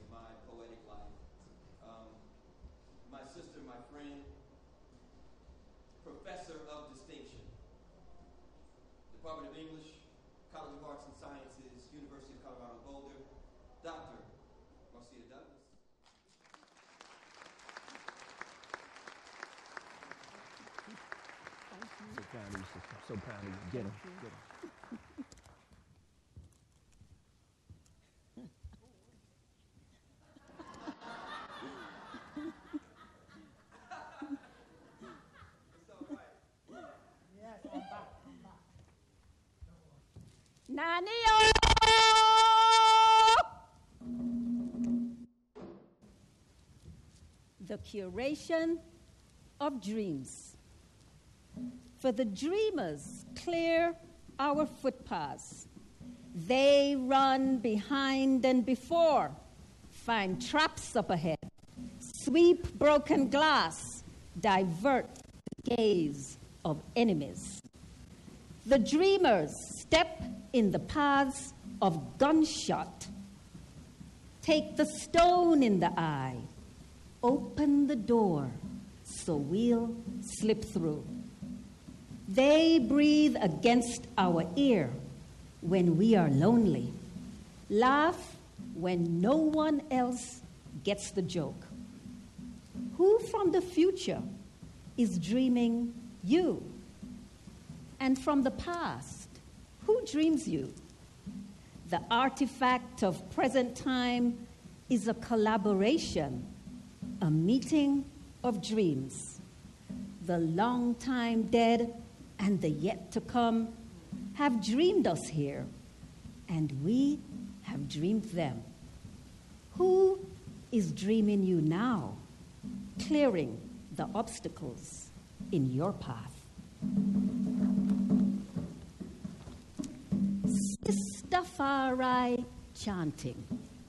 my poetic life. Um, my sister, my friend, professor of distinction, Department of English, College of Arts and Sciences, University of Colorado Boulder, Doctor Marcia Douglas. So proud of you, sister. So proud of you. Get him. Get him. Nani-o! The curation of dreams. For the dreamers clear our footpaths. They run behind and before, find traps up ahead, sweep broken glass, divert the gaze of enemies. The dreamers step in the paths of gunshot. Take the stone in the eye. Open the door so we'll slip through. They breathe against our ear when we are lonely. Laugh when no one else gets the joke. Who from the future is dreaming you? And from the past, who dreams you? The artifact of present time is a collaboration, a meeting of dreams. The long time dead and the yet to come have dreamed us here, and we have dreamed them. Who is dreaming you now, clearing the obstacles in your path? Sistafari chanting.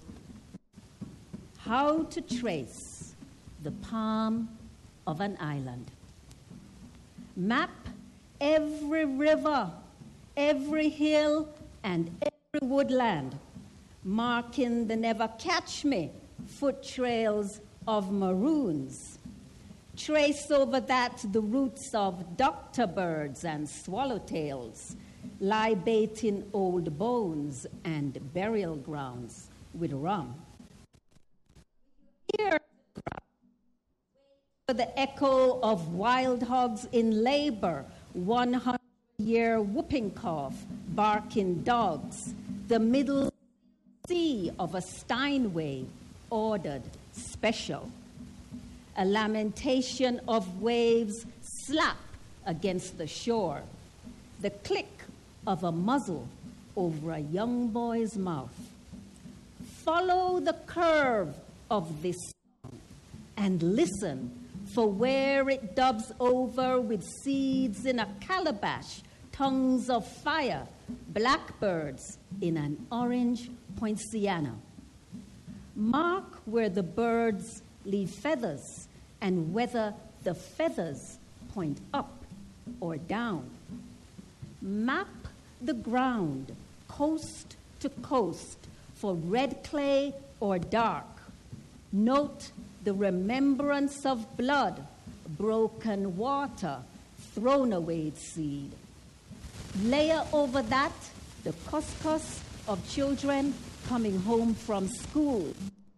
How to trace the palm of an island. Map every river, every hill, and every woodland, marking the never-catch-me foot trails of maroons. Trace over that the roots of doctor birds and swallowtails, libating old bones and burial grounds with rum. Hear the echo of wild hogs in labor, one hundred year whooping cough, barking dogs, the middle sea of a Steinway, ordered special. A lamentation of waves slap against the shore, the click of a muzzle over a young boy's mouth. Follow the curve of this song and listen for where it dubs over with seeds in a calabash, tongues of fire, blackbirds in an orange poinciana. Mark where the birds leave feathers and whether the feathers point up or down. Map the ground coast to coast for red clay or dark. Note the remembrance of blood, broken water, thrown away seed. Layer over that the couscous of children coming home from school.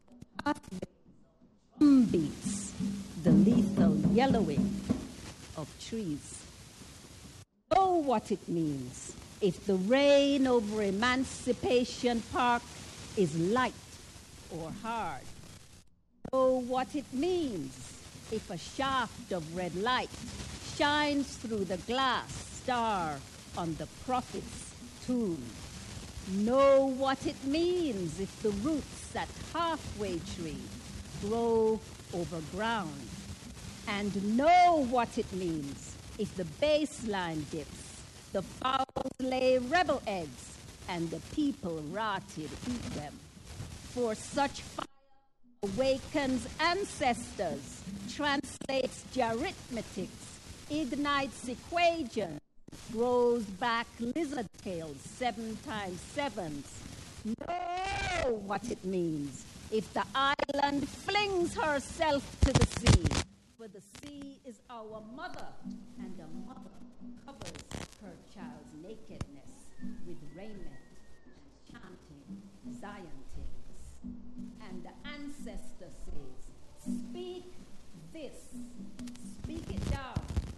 Beats the lethal yellowing of trees. Know what it means if the rain over Emancipation Park is light or hard. Know what it means if a shaft of red light shines through the glass star on the prophet's tomb. Know what it means if the roots at halfway tree grow over ground. And know what it means if the baseline dips, the fowls lay rebel eggs, and the people rotted eat them. For such fire awakens ancestors, translates arithmetics, ignites equations, grows back lizard tails seven times sevens. Know what it means if the island flings herself to the sea. For the sea is our mother, and the mother covers her child's nakedness with raiment, chanting Zion tales. And the ancestor says, speak this, speak it down.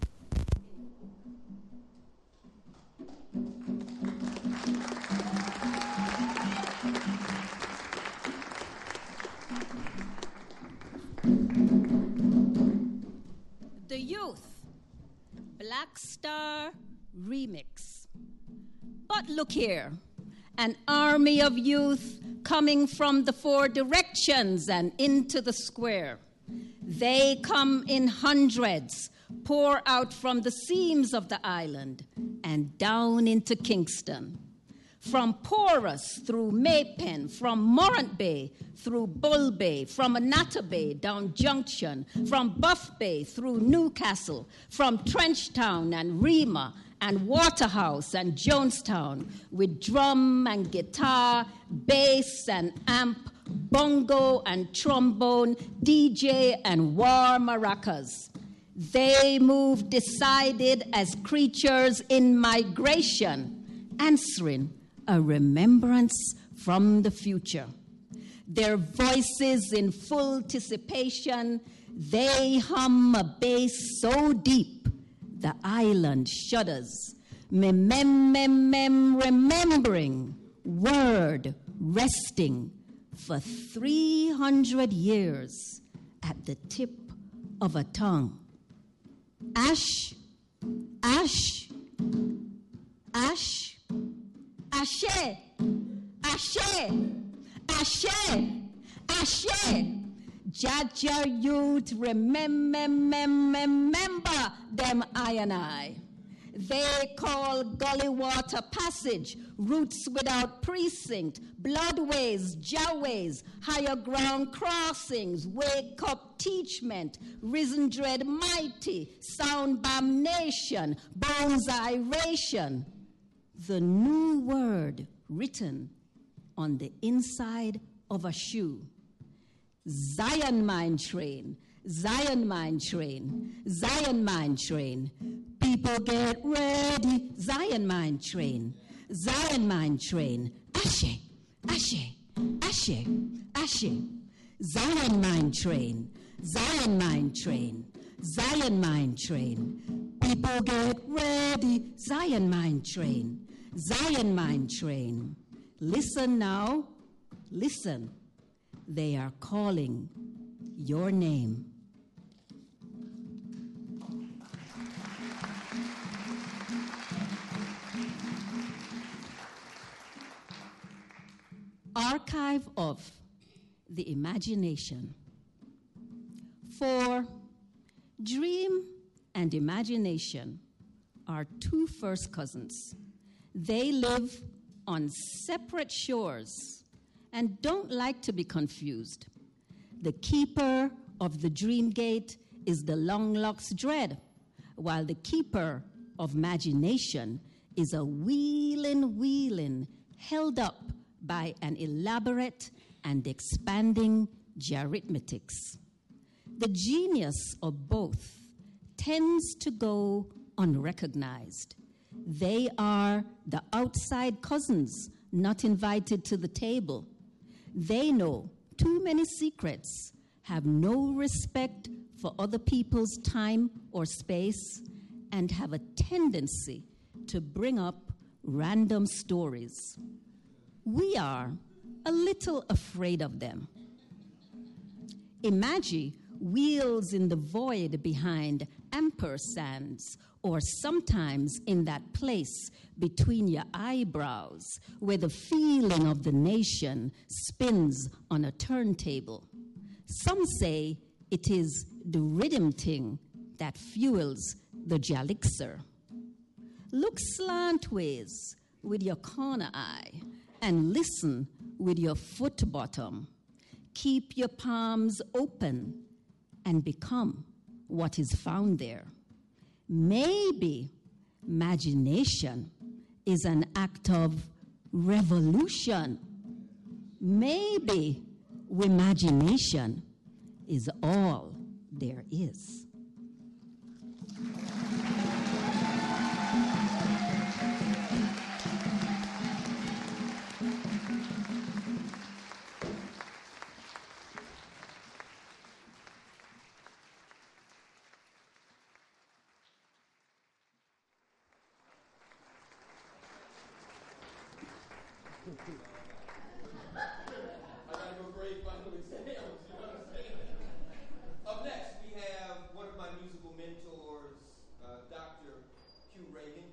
The Youth, Black Star Remix. But look here, an army of youth coming from the four directions and into the square. They come in hundreds, pour out from the seams of the island and down into Kingston. From Porus through Maypen, from Morant Bay through Bull Bay, from Anata Bay down Junction, from Buff Bay through Newcastle, from Trenchtown and Rima and Waterhouse and Jonestown, with drum and guitar, bass and amp, bongo and trombone, D J and war maracas. They move decided as creatures in migration, answering a remembrance from the future. Their voices in full anticipation, they hum a bass so deep the island shudders. Mem, mem, mem, mem, remembering, word resting for three hundred years at the tip of a tongue. Ash, ash, ash, ashe, ashe, ashe, ashe. Jaja youth, remember, remember them I and I. They call Gully Water Passage, routes without precinct, bloodways, jawways, higher ground crossings, wake up teachment, risen dread mighty, sound bomb nation, bones iration. The new word written on the inside of a shoe. Zion Mine Train, Zion Mine Train, Zion Mine Train. People get ready, Zion Mine Train, Zion Mine Train. Ashe, ashe, ashe, ashe. Zion Mine Train, Zion Mine Train, Zion Mine Train. People get ready, Zion Mine Train, Zion Mine Train. Listen now, listen. They are calling your name. Archive of the Imagination. For dream and imagination are two first cousins. They live on separate shores and don't like to be confused. The keeper of the dream gate is the Long Locks Dread, while the keeper of imagination is a wheeling, wheeling, held up by an elaborate and expanding arithmetics. The genius of both tends to go unrecognized. They are the outside cousins not invited to the table. They know too many secrets, have no respect for other people's time or space, and have a tendency to bring up random stories. We are a little afraid of them. Imagi wheels in the void behind ampersands, or sometimes in that place between your eyebrows where the feeling of the nation spins on a turntable. Some say it is the rhythm thing that fuels the jalixer. Look slantways with your corner eye and listen with your foot bottom. Keep your palms open and become what is found there. Maybe imagination is an act of revolution. Maybe imagination is all there is. Up next, we have one of my musical mentors, uh, Doctor Q Reagan.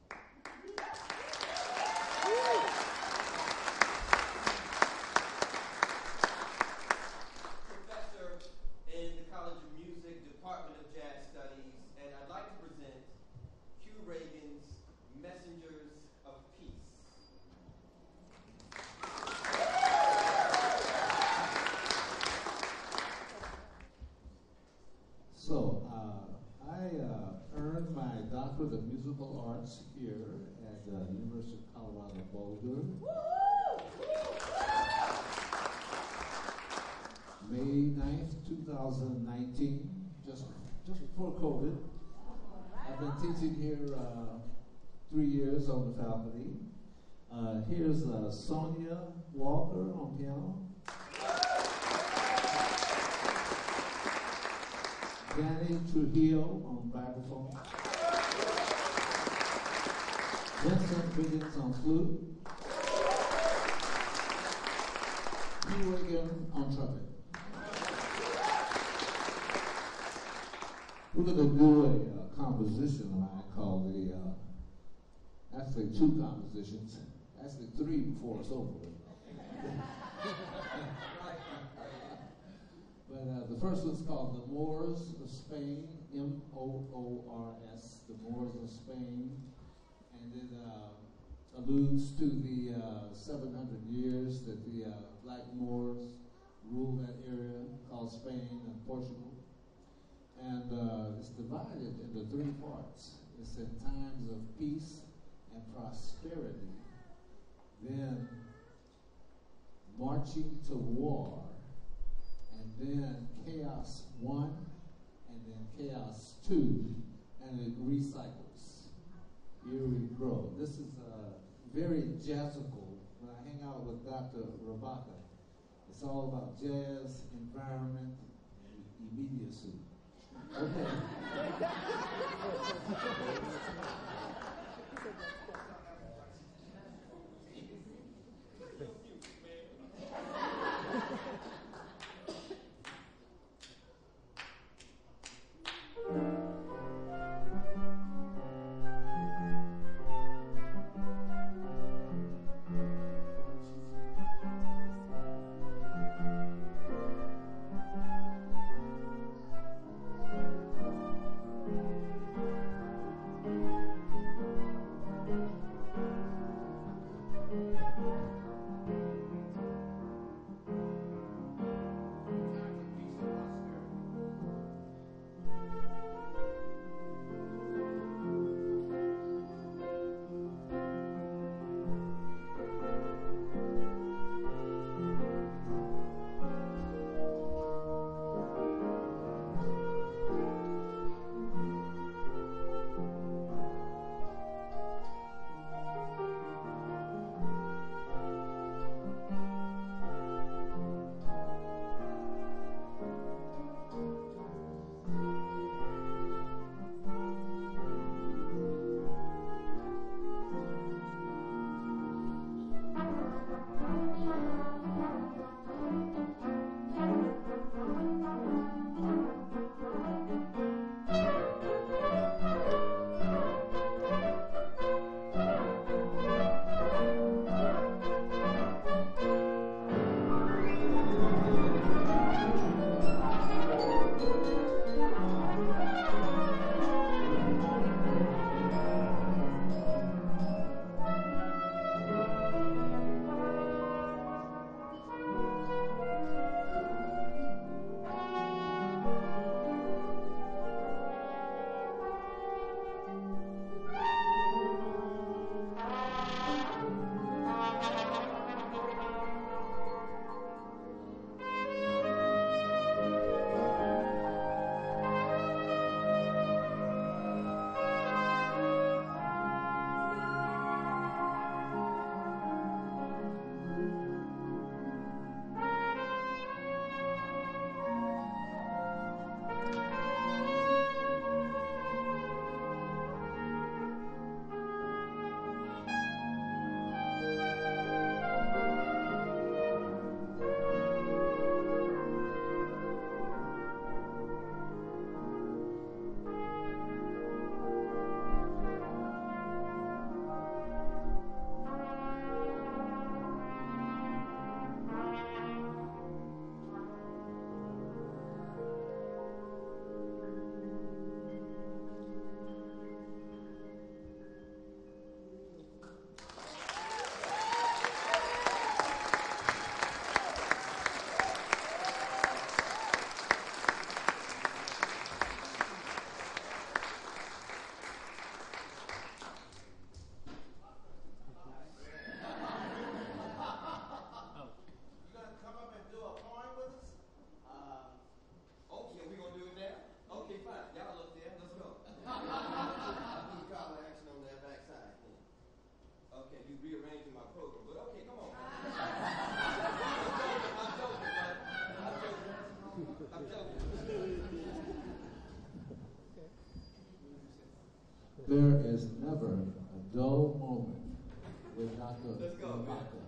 Professor in the College of Music, Department of Jazz Studies, and I'd like to present Q Reagan's Messengers of Peace. So, uh, I uh, earned my doctorate of musical arts here at the uh, University of Colorado Boulder. May ninth, two thousand nineteen, just, just before COVID. I've been teaching here uh, three years on the faculty. Uh, here's uh, Sonia Walker on piano. Danny Trujillo on vibraphone. Vincent Wiggins on flute. P. Reagan on trumpet. We're going to do a uh, composition of mine called the, uh, actually two compositions, actually three before it's over with. But uh, the first one's called The Moors of Spain, M O O R S, The Moors of Spain, and it uh, alludes to the uh, seven hundred years that the uh, black Moors ruled that area called Spain and Portugal. And uh, it's divided into three parts. It's in times of peace and prosperity, then marching to war, and then chaos one, and then chaos two, and it recycles. Here we grow. This is uh, very jazzical. When I hang out with Doctor Rabaka, it's all about jazz, environment, and immediacy. Okay.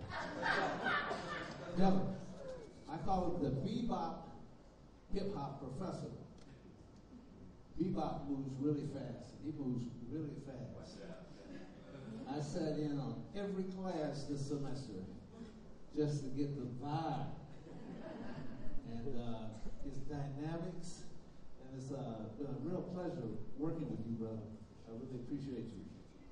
Devin, I call it the bebop hip-hop professor. Bebop moves really fast. He moves really fast. I sat in on every class this semester just to get the vibe and uh, his dynamics. And it's uh, been a real pleasure working with you, brother. I really appreciate you.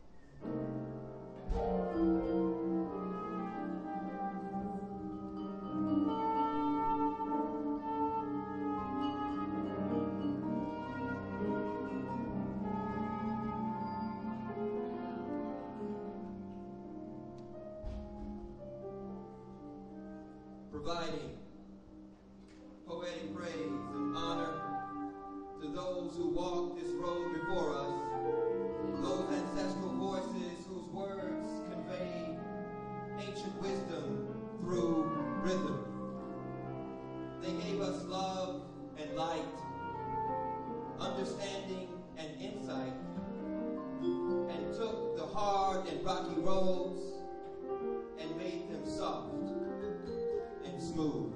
Providing poetic praise and honor to those who walked this road before us, those ancestral voices whose words convey ancient wisdom through rhythm. They gave us love and light, understanding and insight, and took the hard and rocky roads and made them soft and smooth.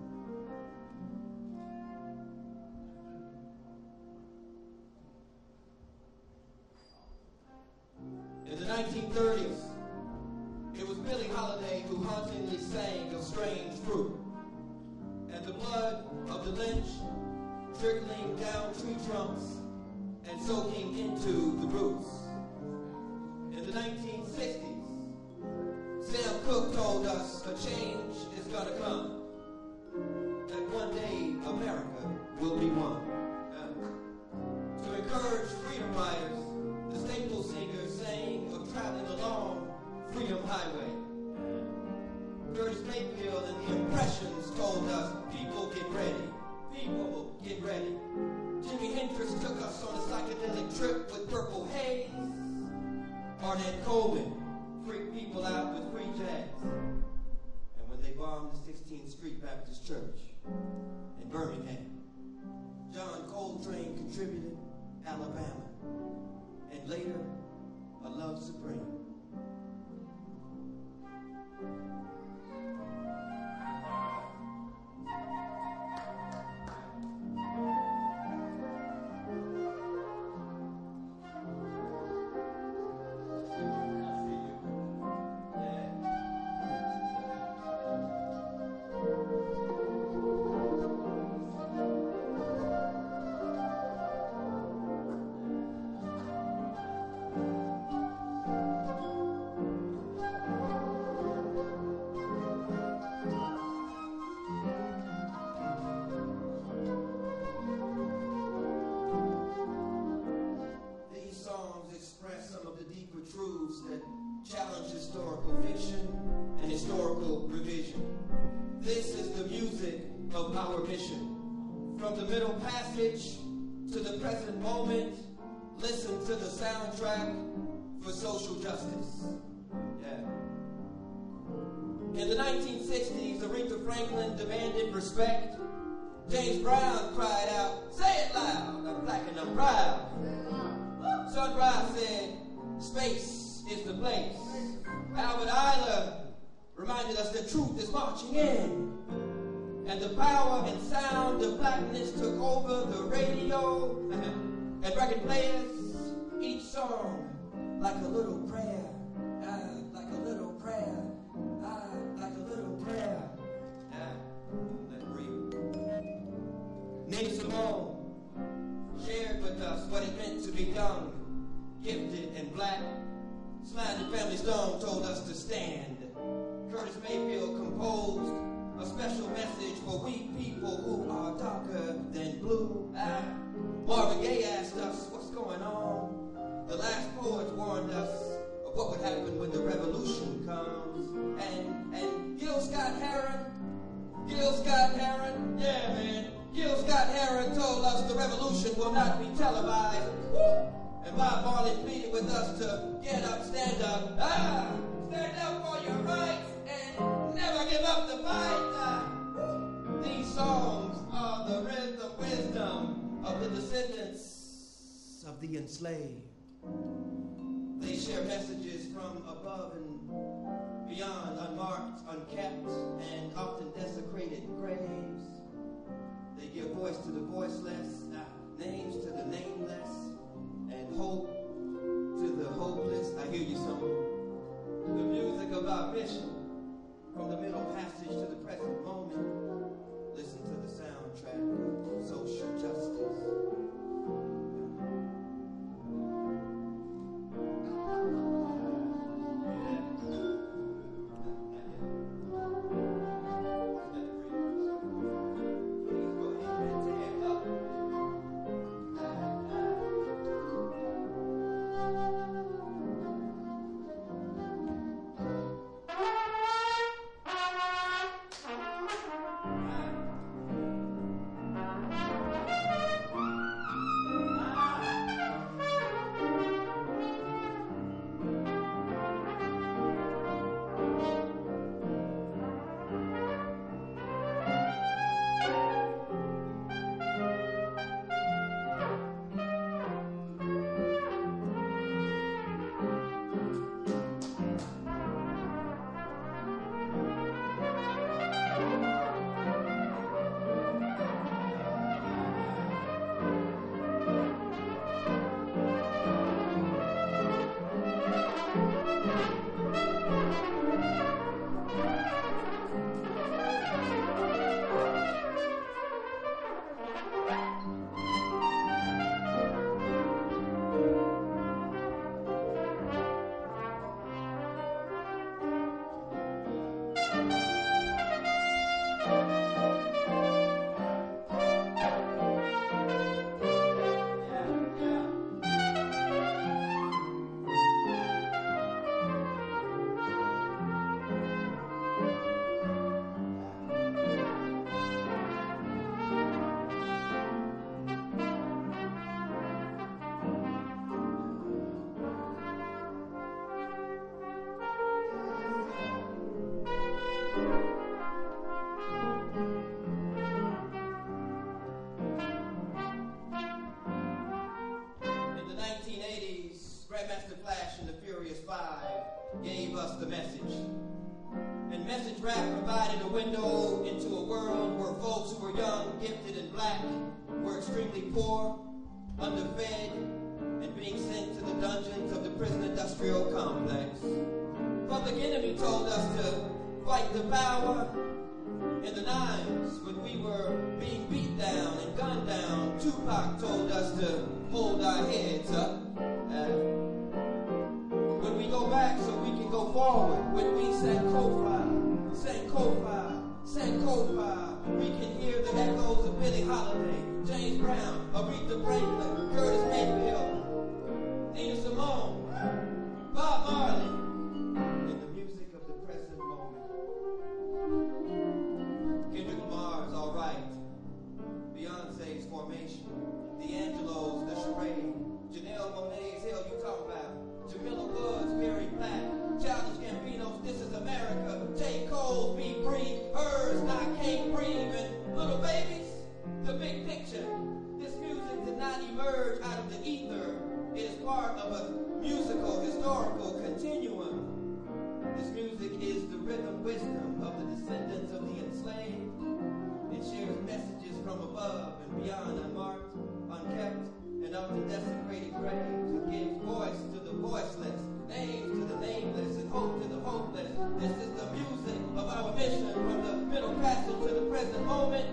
In the nineteen thirties, it was Billie Holiday who hauntingly sang of strange fruit, and the blood of the lynch trickling down tree trunks and soaking into the roots. In the nineteen sixties, Sam Cooke told us a change is gonna come, that one day America will be one. Uh, to encourage freedom riders, the staple singers sang of traveling along Freedom Highway. Curtis Mayfield and the Impressions told us, people get ready, people get ready. Jimi Hendrix took us on a psychedelic trip with Purple Haze. Barnett Coleman freaked people out with free jazz. And when they bombed the sixteenth Street Baptist Church in Birmingham, John Coltrane contributed Alabama, and later, A Love Supreme. Truths that challenge historical fiction and historical revision. This is the music of our mission. From the Middle Passage to the present moment, listen to the soundtrack for social justice. Yeah. In the nineteen sixties, Aretha Franklin demanded respect. James Brown cried out, "Say it loud, I'm black and I'm proud." Sunrise said, "Space is the place." Albert Ayler reminded us that truth is marching in. And the power and sound of blackness took over the radio and record players. Each song like a little prayer, ah, like a little prayer, ah, like a little prayer. Ah, let it breathe. Nina Simone shared with us what it meant to be young, gifted and black. Sly and Family Stone told us to stand. Curtis Mayfield composed a special message for we people who are darker than blue. Ah, Marvin Gaye asked us, what's going on? The last poets warned us of what would happen when the revolution comes. And and Gil Scott-Heron, Gil Scott-Heron, yeah man, Gil Scott-Heron told us the revolution will not be televised. Woo! And Bob Marley pleaded with us to get up, stand up, ah, stand up for your rights and never give up the fight. Ah. These songs are the rhythm, wisdom of the descendants of the enslaved. They share messages from above and beyond unmarked, unkept, and often desecrated graves. They give voice to the voiceless, uh, names to the nameless, and hope to the hopeless. I hear you, someone. The music of our mission, from the middle passage to the present moment. Listen to the soundtrack of social justice. Grandmaster Flash and the Furious Five gave us the message. And message rap provided a window into a world where folks who were young, gifted, and black were extremely poor, underfed, and being sent to the dungeons of the prison industrial complex. Public Enemy told us to fight the power. In the nineties, when we were being beat down and gunned down, Tupac told us to hold our heads up. Uh, when we go back so we can go forward, when we Sankofa, Sankofa, Sankofa, we can hear the echoes of Billie Holiday, James Brown, Aretha Franklin, Curtis Mayfield, Nina Simone, Bob Marley, in the music of the present moment. Kendrick Lamar's All Right, Beyonce's Formation, D'Angelo's The Charade, Janelle Monáe's Hell You Talk About, Jamila Woods, Very Black, Childish Gambino's This Is America, J. Cole's Be Free, hers I Can't Breathe, and Little Babies, The Big Picture. This music did not emerge out of the ether. It is part of a musical, historical continuum. This music is the rhythm wisdom of the descendants of the enslaved. It shares messages from above and beyond, unmarked, unkept, and of the desecrated graves. It gives voice to the voiceless, names to the nameless, and hope to the hopeless. This is the music of our mission from the middle passage to the present moment.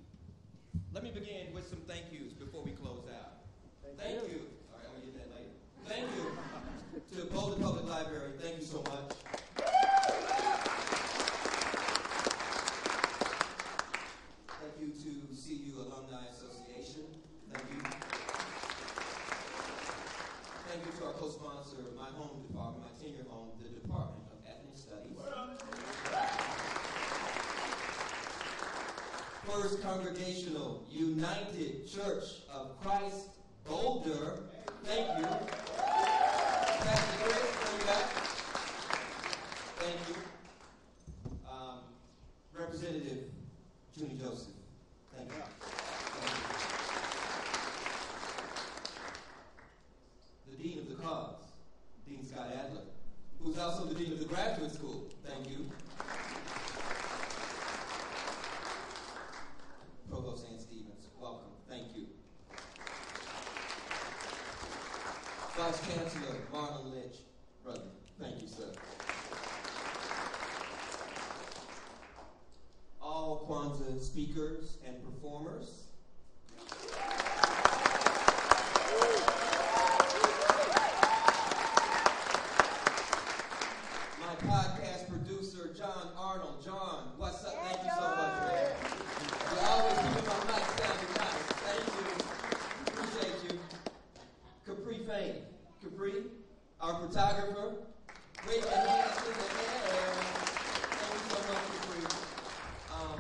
Let me begin with some thank yous before we close out. Thank, thank you. you. All right, I'll get that later. First Congregational United Church of Christ, Boulder. Thank you. Pastor Chris, come back. Thank you. Um, Representative Junie Joseph. Thank you. Thank you. The Dean of the Cause, Dean Scott Adler, who's also the Dean of the Graduate School. Thank you. Provost Ann Stevens, welcome. Thank you. Vice Chancellor Marlon Lynch, brother. Thank you, sir. All Kwanzaa speakers and performers. My podcast producer, John Arnold. John, what's up? Thank you so much, man. You always keep my mic sounding nice. Thank you. Appreciate you. Capri Fane. Capri, our photographer. Wave your hands to the air. Thank you so much, Capri. Um,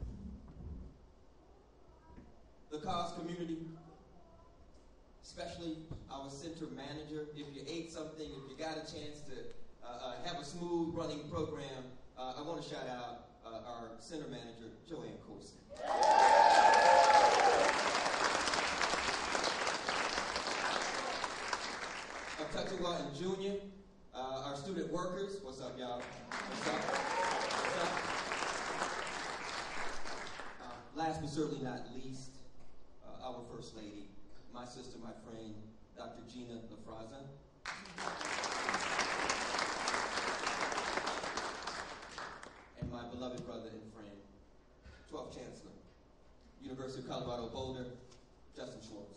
the cause community, especially our center manager. If you ate something, if you got a chance to uh, uh, have a smooth running program, uh, I want to shout out uh, our center manager, Joanne Corson. Tutuwa and Junior, uh, our student workers. What's up, y'all? What's up? What's up? Uh, last but certainly not least, uh, our First Lady, my sister, my friend, Doctor Gina Lafraza. And my beloved brother and friend, twelfth Chancellor, University of Colorado Boulder, Justin Schwartz.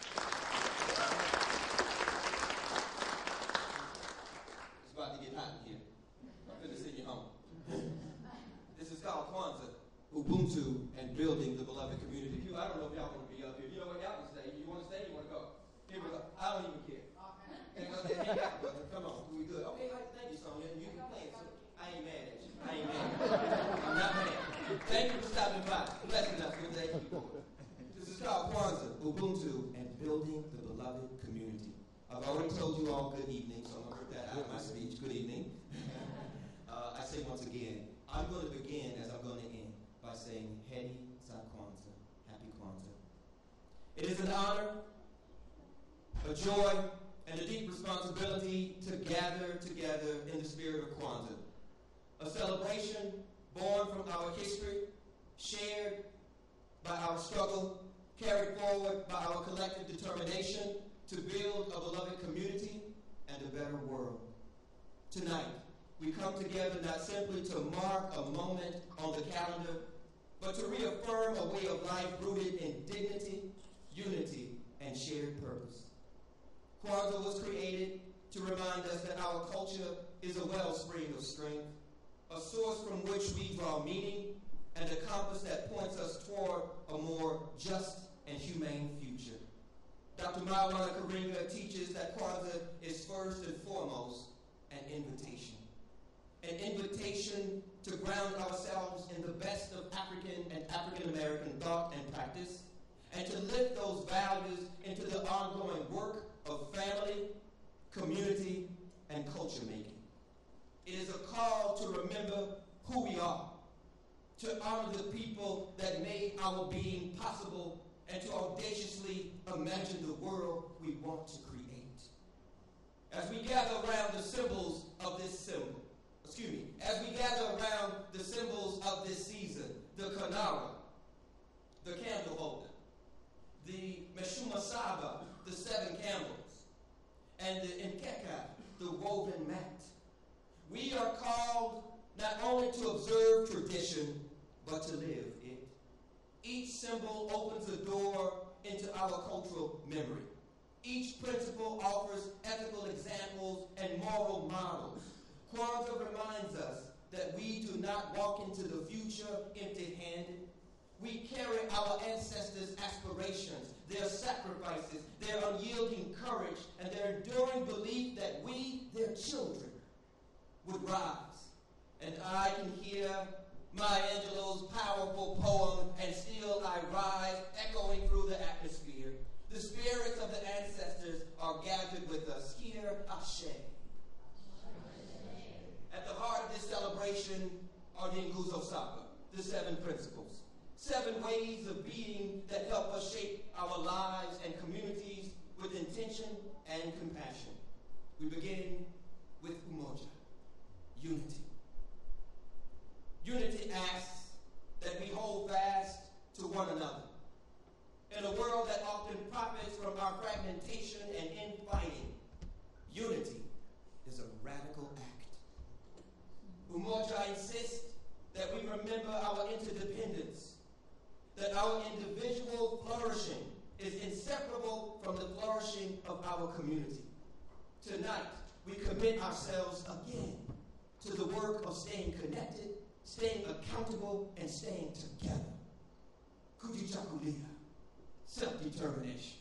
It's about to get hot in here. I'm going to send you home. This is called Kwanzaa, Ubuntu, and building the beloved community. You, I don't know if y'all want to be up here. You know what y'all can stay. You want to stay? You want to go? Here we go. I don't even care. Hang on, hang out, brother. Come on. We good. Okay, thank you, Sonia. You can play it. So I ain't mad at you. I ain't mad at you. I'm not mad. Thank you for stopping by. Blessing us. Good day. This is called Kwanzaa, Ubuntu, and building the beloved community. I've already told you all good evening, so I'm going to put that out of my speech. Good evening. Uh, I say once again, I'm going to begin as I'm going to end by saying, Heri Sa Kwanzaa, Happy Kwanzaa. It is an honor, a joy, and a deep responsibility to gather together in the spirit of Kwanzaa, a celebration born from our history, shared by our struggle, carried forward by our collective determination to build a beloved community and a better world. Tonight, we come together not simply to mark a moment on the calendar, but to reaffirm a way of life rooted in dignity, unity, and shared purpose. Kwanzaa was created to remind us that our culture is a wellspring of strength, a source from which we draw meaning, and a compass that points us toward a more just and humane future. Doctor Maulana Karinga teaches that Kwanzaa is first and foremost an invitation. An invitation to ground ourselves in the best of African and African American thought and practice, and to lift those values into the ongoing work of family, community, and culture making. It is a call to remember who we are, to honor the people that made our being possible, and to audaciously imagine the world we want to create. As we gather around the symbols of this symbol, excuse me, as we gather around the symbols of this season, the kanara, the candle holder, the meshuma saba, the seven candles, and the nkeka, the woven mat, we are called not only to observe tradition, but to live it. Each symbol opens a door into our cultural memory. Each principle offers ethical examples and moral models. Kwanzaa reminds us that we do not walk into the future empty-handed. We carry our ancestors' aspirations, their sacrifices, their unyielding courage, and their enduring belief that we, their children, would rise. And I can hear Maya Angelou's powerful poem and principles, seven ways of being that help us shape our lives and communities with intention and compassion. We begin with umoja, unity. Unity asks that we hold fast to one another. In a world that often profits from our fragmentation and infighting, unity is a radical act. Umoja insists that we remember our interdependence, that our individual flourishing is inseparable from the flourishing of our community. Tonight, we commit ourselves again to the work of staying connected, staying accountable, and staying together. Kujichakulia, self-determination,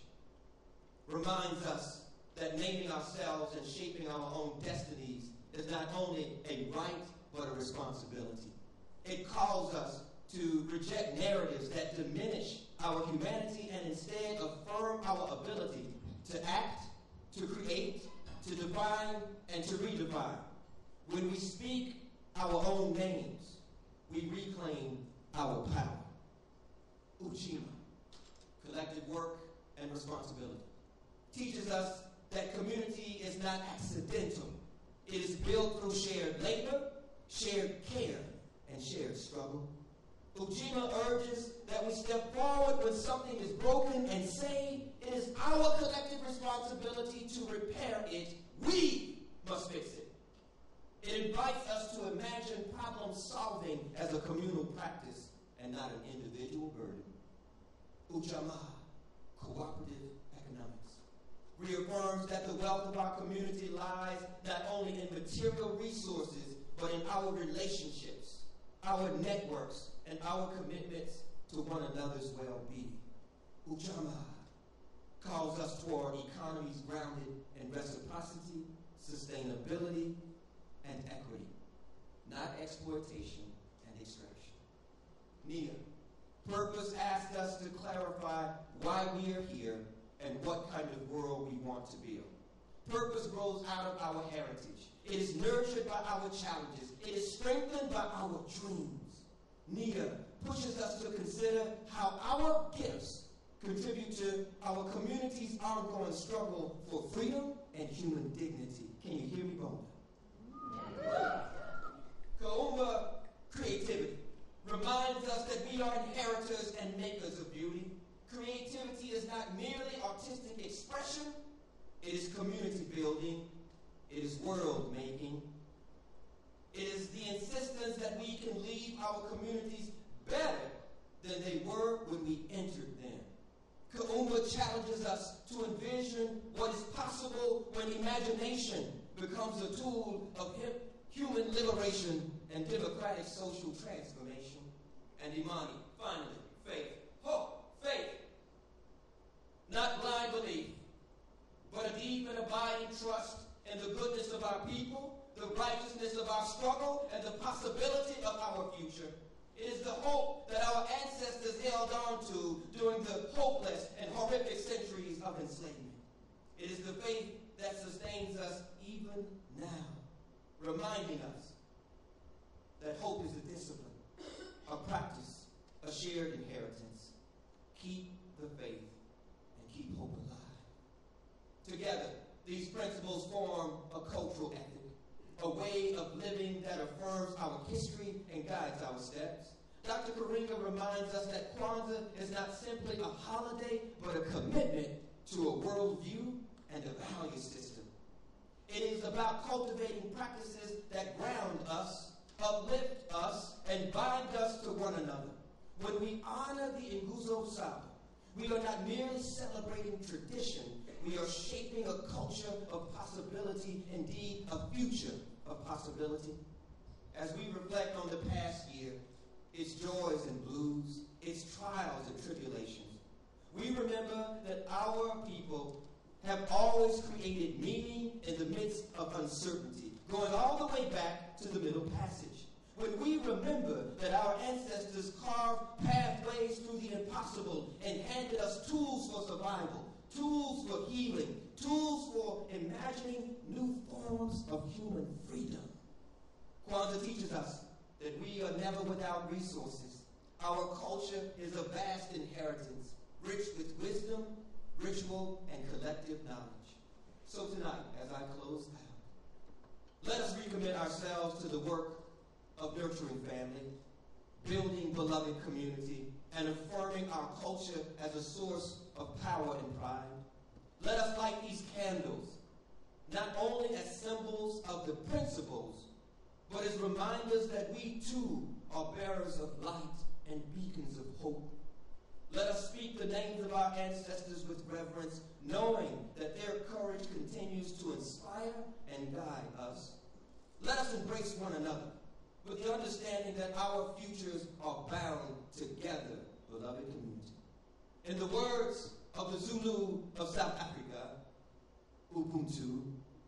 reminds us that naming ourselves and shaping our own destinies is not only a right, but a responsibility. It calls us to reject narratives that diminish our humanity and instead affirm our ability to act, to create, to define, and to redefine. When we speak our own names, we reclaim our power. Uchima, collective work and responsibility, teaches us that community is not accidental. It is built through shared labor, shared care, and shared struggle. Ujima urges that we step forward when something is broken and say it is our collective responsibility to repair it. We must fix it. It invites us to imagine problem solving as a communal practice and not an individual burden. Ujamaa, cooperative economics, reaffirms that the wealth of our community lies not only in material resources, but in our relationships, our networks, and our commitments to one another's well-being. Ujamaa calls us toward economies grounded in reciprocity, sustainability, and equity, not exploitation and extraction. Nia, purpose asks us to clarify why we are here and what kind of world we want to build. Purpose grows out of our heritage. It is nurtured by our challenges. It is strengthened by our dreams. Nia pushes us to consider how our gifts contribute to our community's ongoing struggle for freedom and human dignity. Can you hear me, Bonda? Kaumba creativity reminds us that we are inheritors and makers of beauty. Creativity is not merely artistic expression, it is community building, it is world making. It is the insistence that we can leave our communities better than they were when we entered them. Kaumba challenges us to envision what is possible when imagination becomes a tool of human liberation and democratic social transformation. And Imani, finally, faith, hope, faith. Not blind belief, but a deep and abiding trust in the goodness of our people, the righteousness of our struggle, and the possibility of our future. It is the hope that our ancestors held on to during the hopeless and horrific centuries of enslavement. It is the faith that sustains us even now, reminding us that hope is a discipline, a practice, a shared inheritance. Keep the faith and keep hope alive. Together, these principles form a cultural ethic, a way of living that affirms our history and guides our steps. Doctor Karinga reminds us that Kwanzaa is not simply a holiday, but a commitment to a worldview and a value system. It is about cultivating practices that ground us, uplift us, and bind us to one another. When we honor the Nguzo Saba, we are not merely celebrating tradition, we are shaping a culture of possibility, indeed a future of possibility. As we reflect on the past year, its joys and blues, its trials and tribulations, we remember that our people have always created meaning in the midst of uncertainty, going all the way back to the Middle Passage. When we remember that our ancestors carved pathways through the impossible and handed us tools for survival, tools for healing, tools for imagining new forms of human freedom. Kwanzaa teaches us that we are never without resources. Our culture is a vast inheritance, rich with wisdom, ritual, and collective knowledge. So tonight, as I close out, let us recommit ourselves to the work of nurturing family, building beloved community, and affirming our culture as a source of power and pride. Let us light these candles, not only as symbols of the principles, but as reminders that we too are bearers of light and beacons of hope. Let us speak the names of our ancestors with reverence, knowing that their courage continues to inspire and guide us. Let us embrace one another with the understanding that our futures are bound together, beloved community. In the words of the Zulu of South Africa, Ubuntu,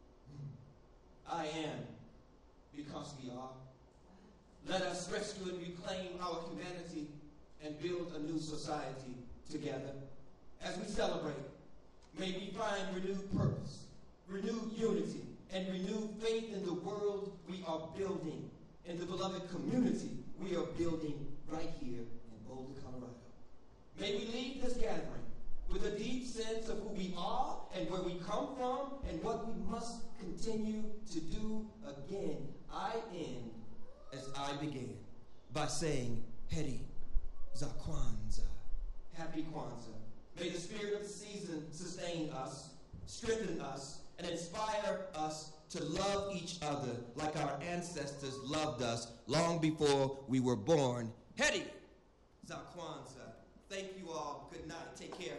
I am because we are. Let us rescue and reclaim our humanity and build a new society together. As we celebrate, may we find renewed purpose, renewed unity, and renewed faith in the world we are building, in the beloved community we are building right here in Boulder, Colorado. May we leave this gathering with a deep sense of who we are and where we come from and what we must continue to do again. I end as I began by saying, Heri za Kwanzaa. Happy Kwanzaa. May the spirit of the season sustain us, strengthen us, and inspire us to love each other like our ancestors loved us long before we were born. Heri za Kwanzaa. Thank you all. Good night. Take care.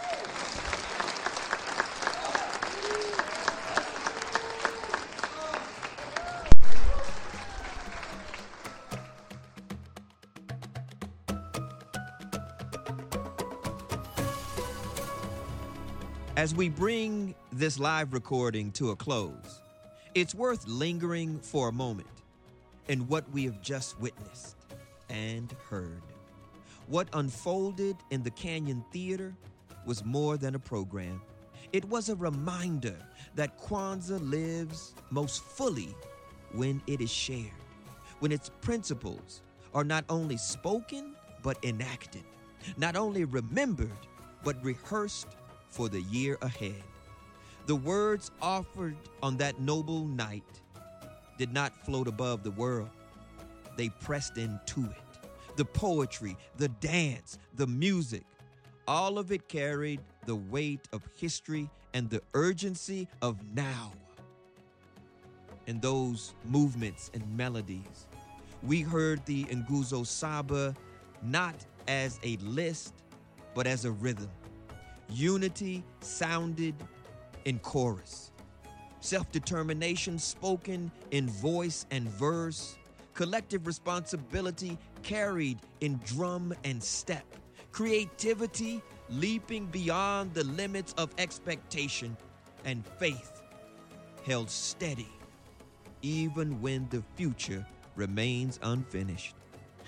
As we bring this live recording to a close, it's worth lingering for a moment in what we have just witnessed and heard. What unfolded in the Canyon Theater was more than a program. It was a reminder that Kwanzaa lives most fully when it is shared, when its principles are not only spoken, but enacted, not only remembered, but rehearsed for the year ahead. The words offered on that noble night did not float above the world. They pressed into it. The poetry, the dance, the music, all of it carried the weight of history and the urgency of now. In those movements and melodies, we heard the Nguzo Saba not as a list, but as a rhythm. Unity sounded in chorus. Self-determination spoken in voice and verse. Collective responsibility carried in drum and step. Creativity leaping beyond the limits of expectation. And faith held steady even when the future remains unfinished.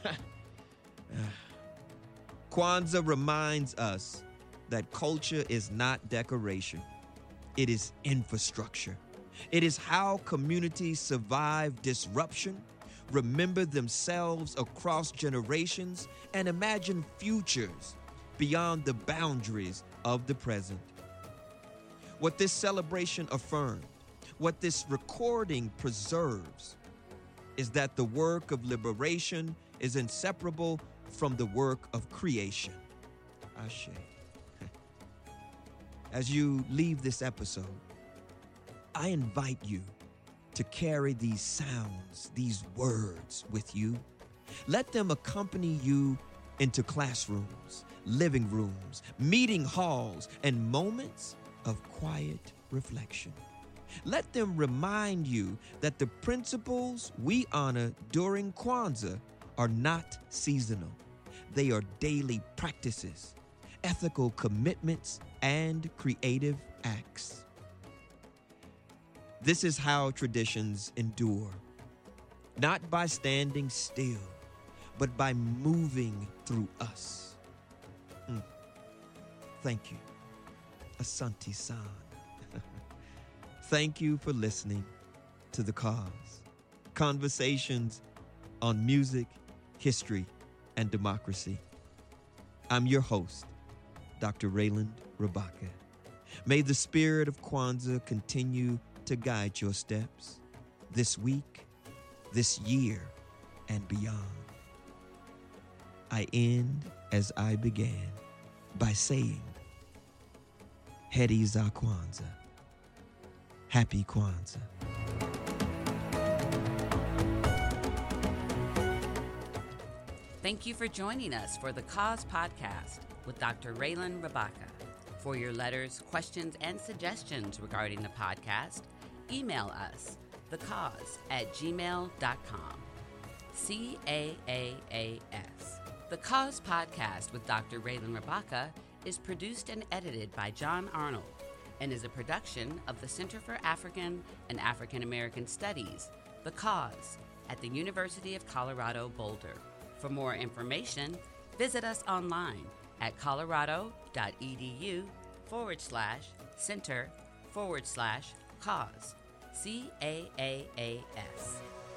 Kwanzaa reminds us that culture is not decoration. It is infrastructure. It is how communities survive disruption, remember themselves across generations, and imagine futures beyond the boundaries of the present. What this celebration affirmed, what this recording preserves, is that the work of liberation is inseparable from the work of creation. Ashe. As you leave this episode, I invite you to carry these sounds, these words with you. Let them accompany you into classrooms, living rooms, meeting halls, and moments of quiet reflection. Let them remind you that the principles we honor during Kwanzaa are not seasonal. They are daily practices, ethical commitments, and creative acts. This is how traditions endure, not by standing still, but by moving through us. Mm. Thank you. Asante San. Thank you for listening to The Cause. Conversations on music, history, and democracy. I'm your host, Doctor Rayland Rabaka. May the spirit of Kwanzaa continue to guide your steps this week, this year, and beyond. I end as I began by saying, Heri za Kwanzaa. Happy Kwanzaa. Thank you for joining us for the Cause Podcast with Doctor Rayland Rabaka. For your letters, questions, and suggestions regarding the podcast, email us, thecause at gmail dot com. C A A A S. The Cause Podcast with Doctor Rayland Rabaka is produced and edited by John Arnold and is a production of the Center for African and African American Studies, The Cause, at the University of Colorado Boulder. For more information, visit us online at colorado.edu forward slash center forward slash cause. C A A A S.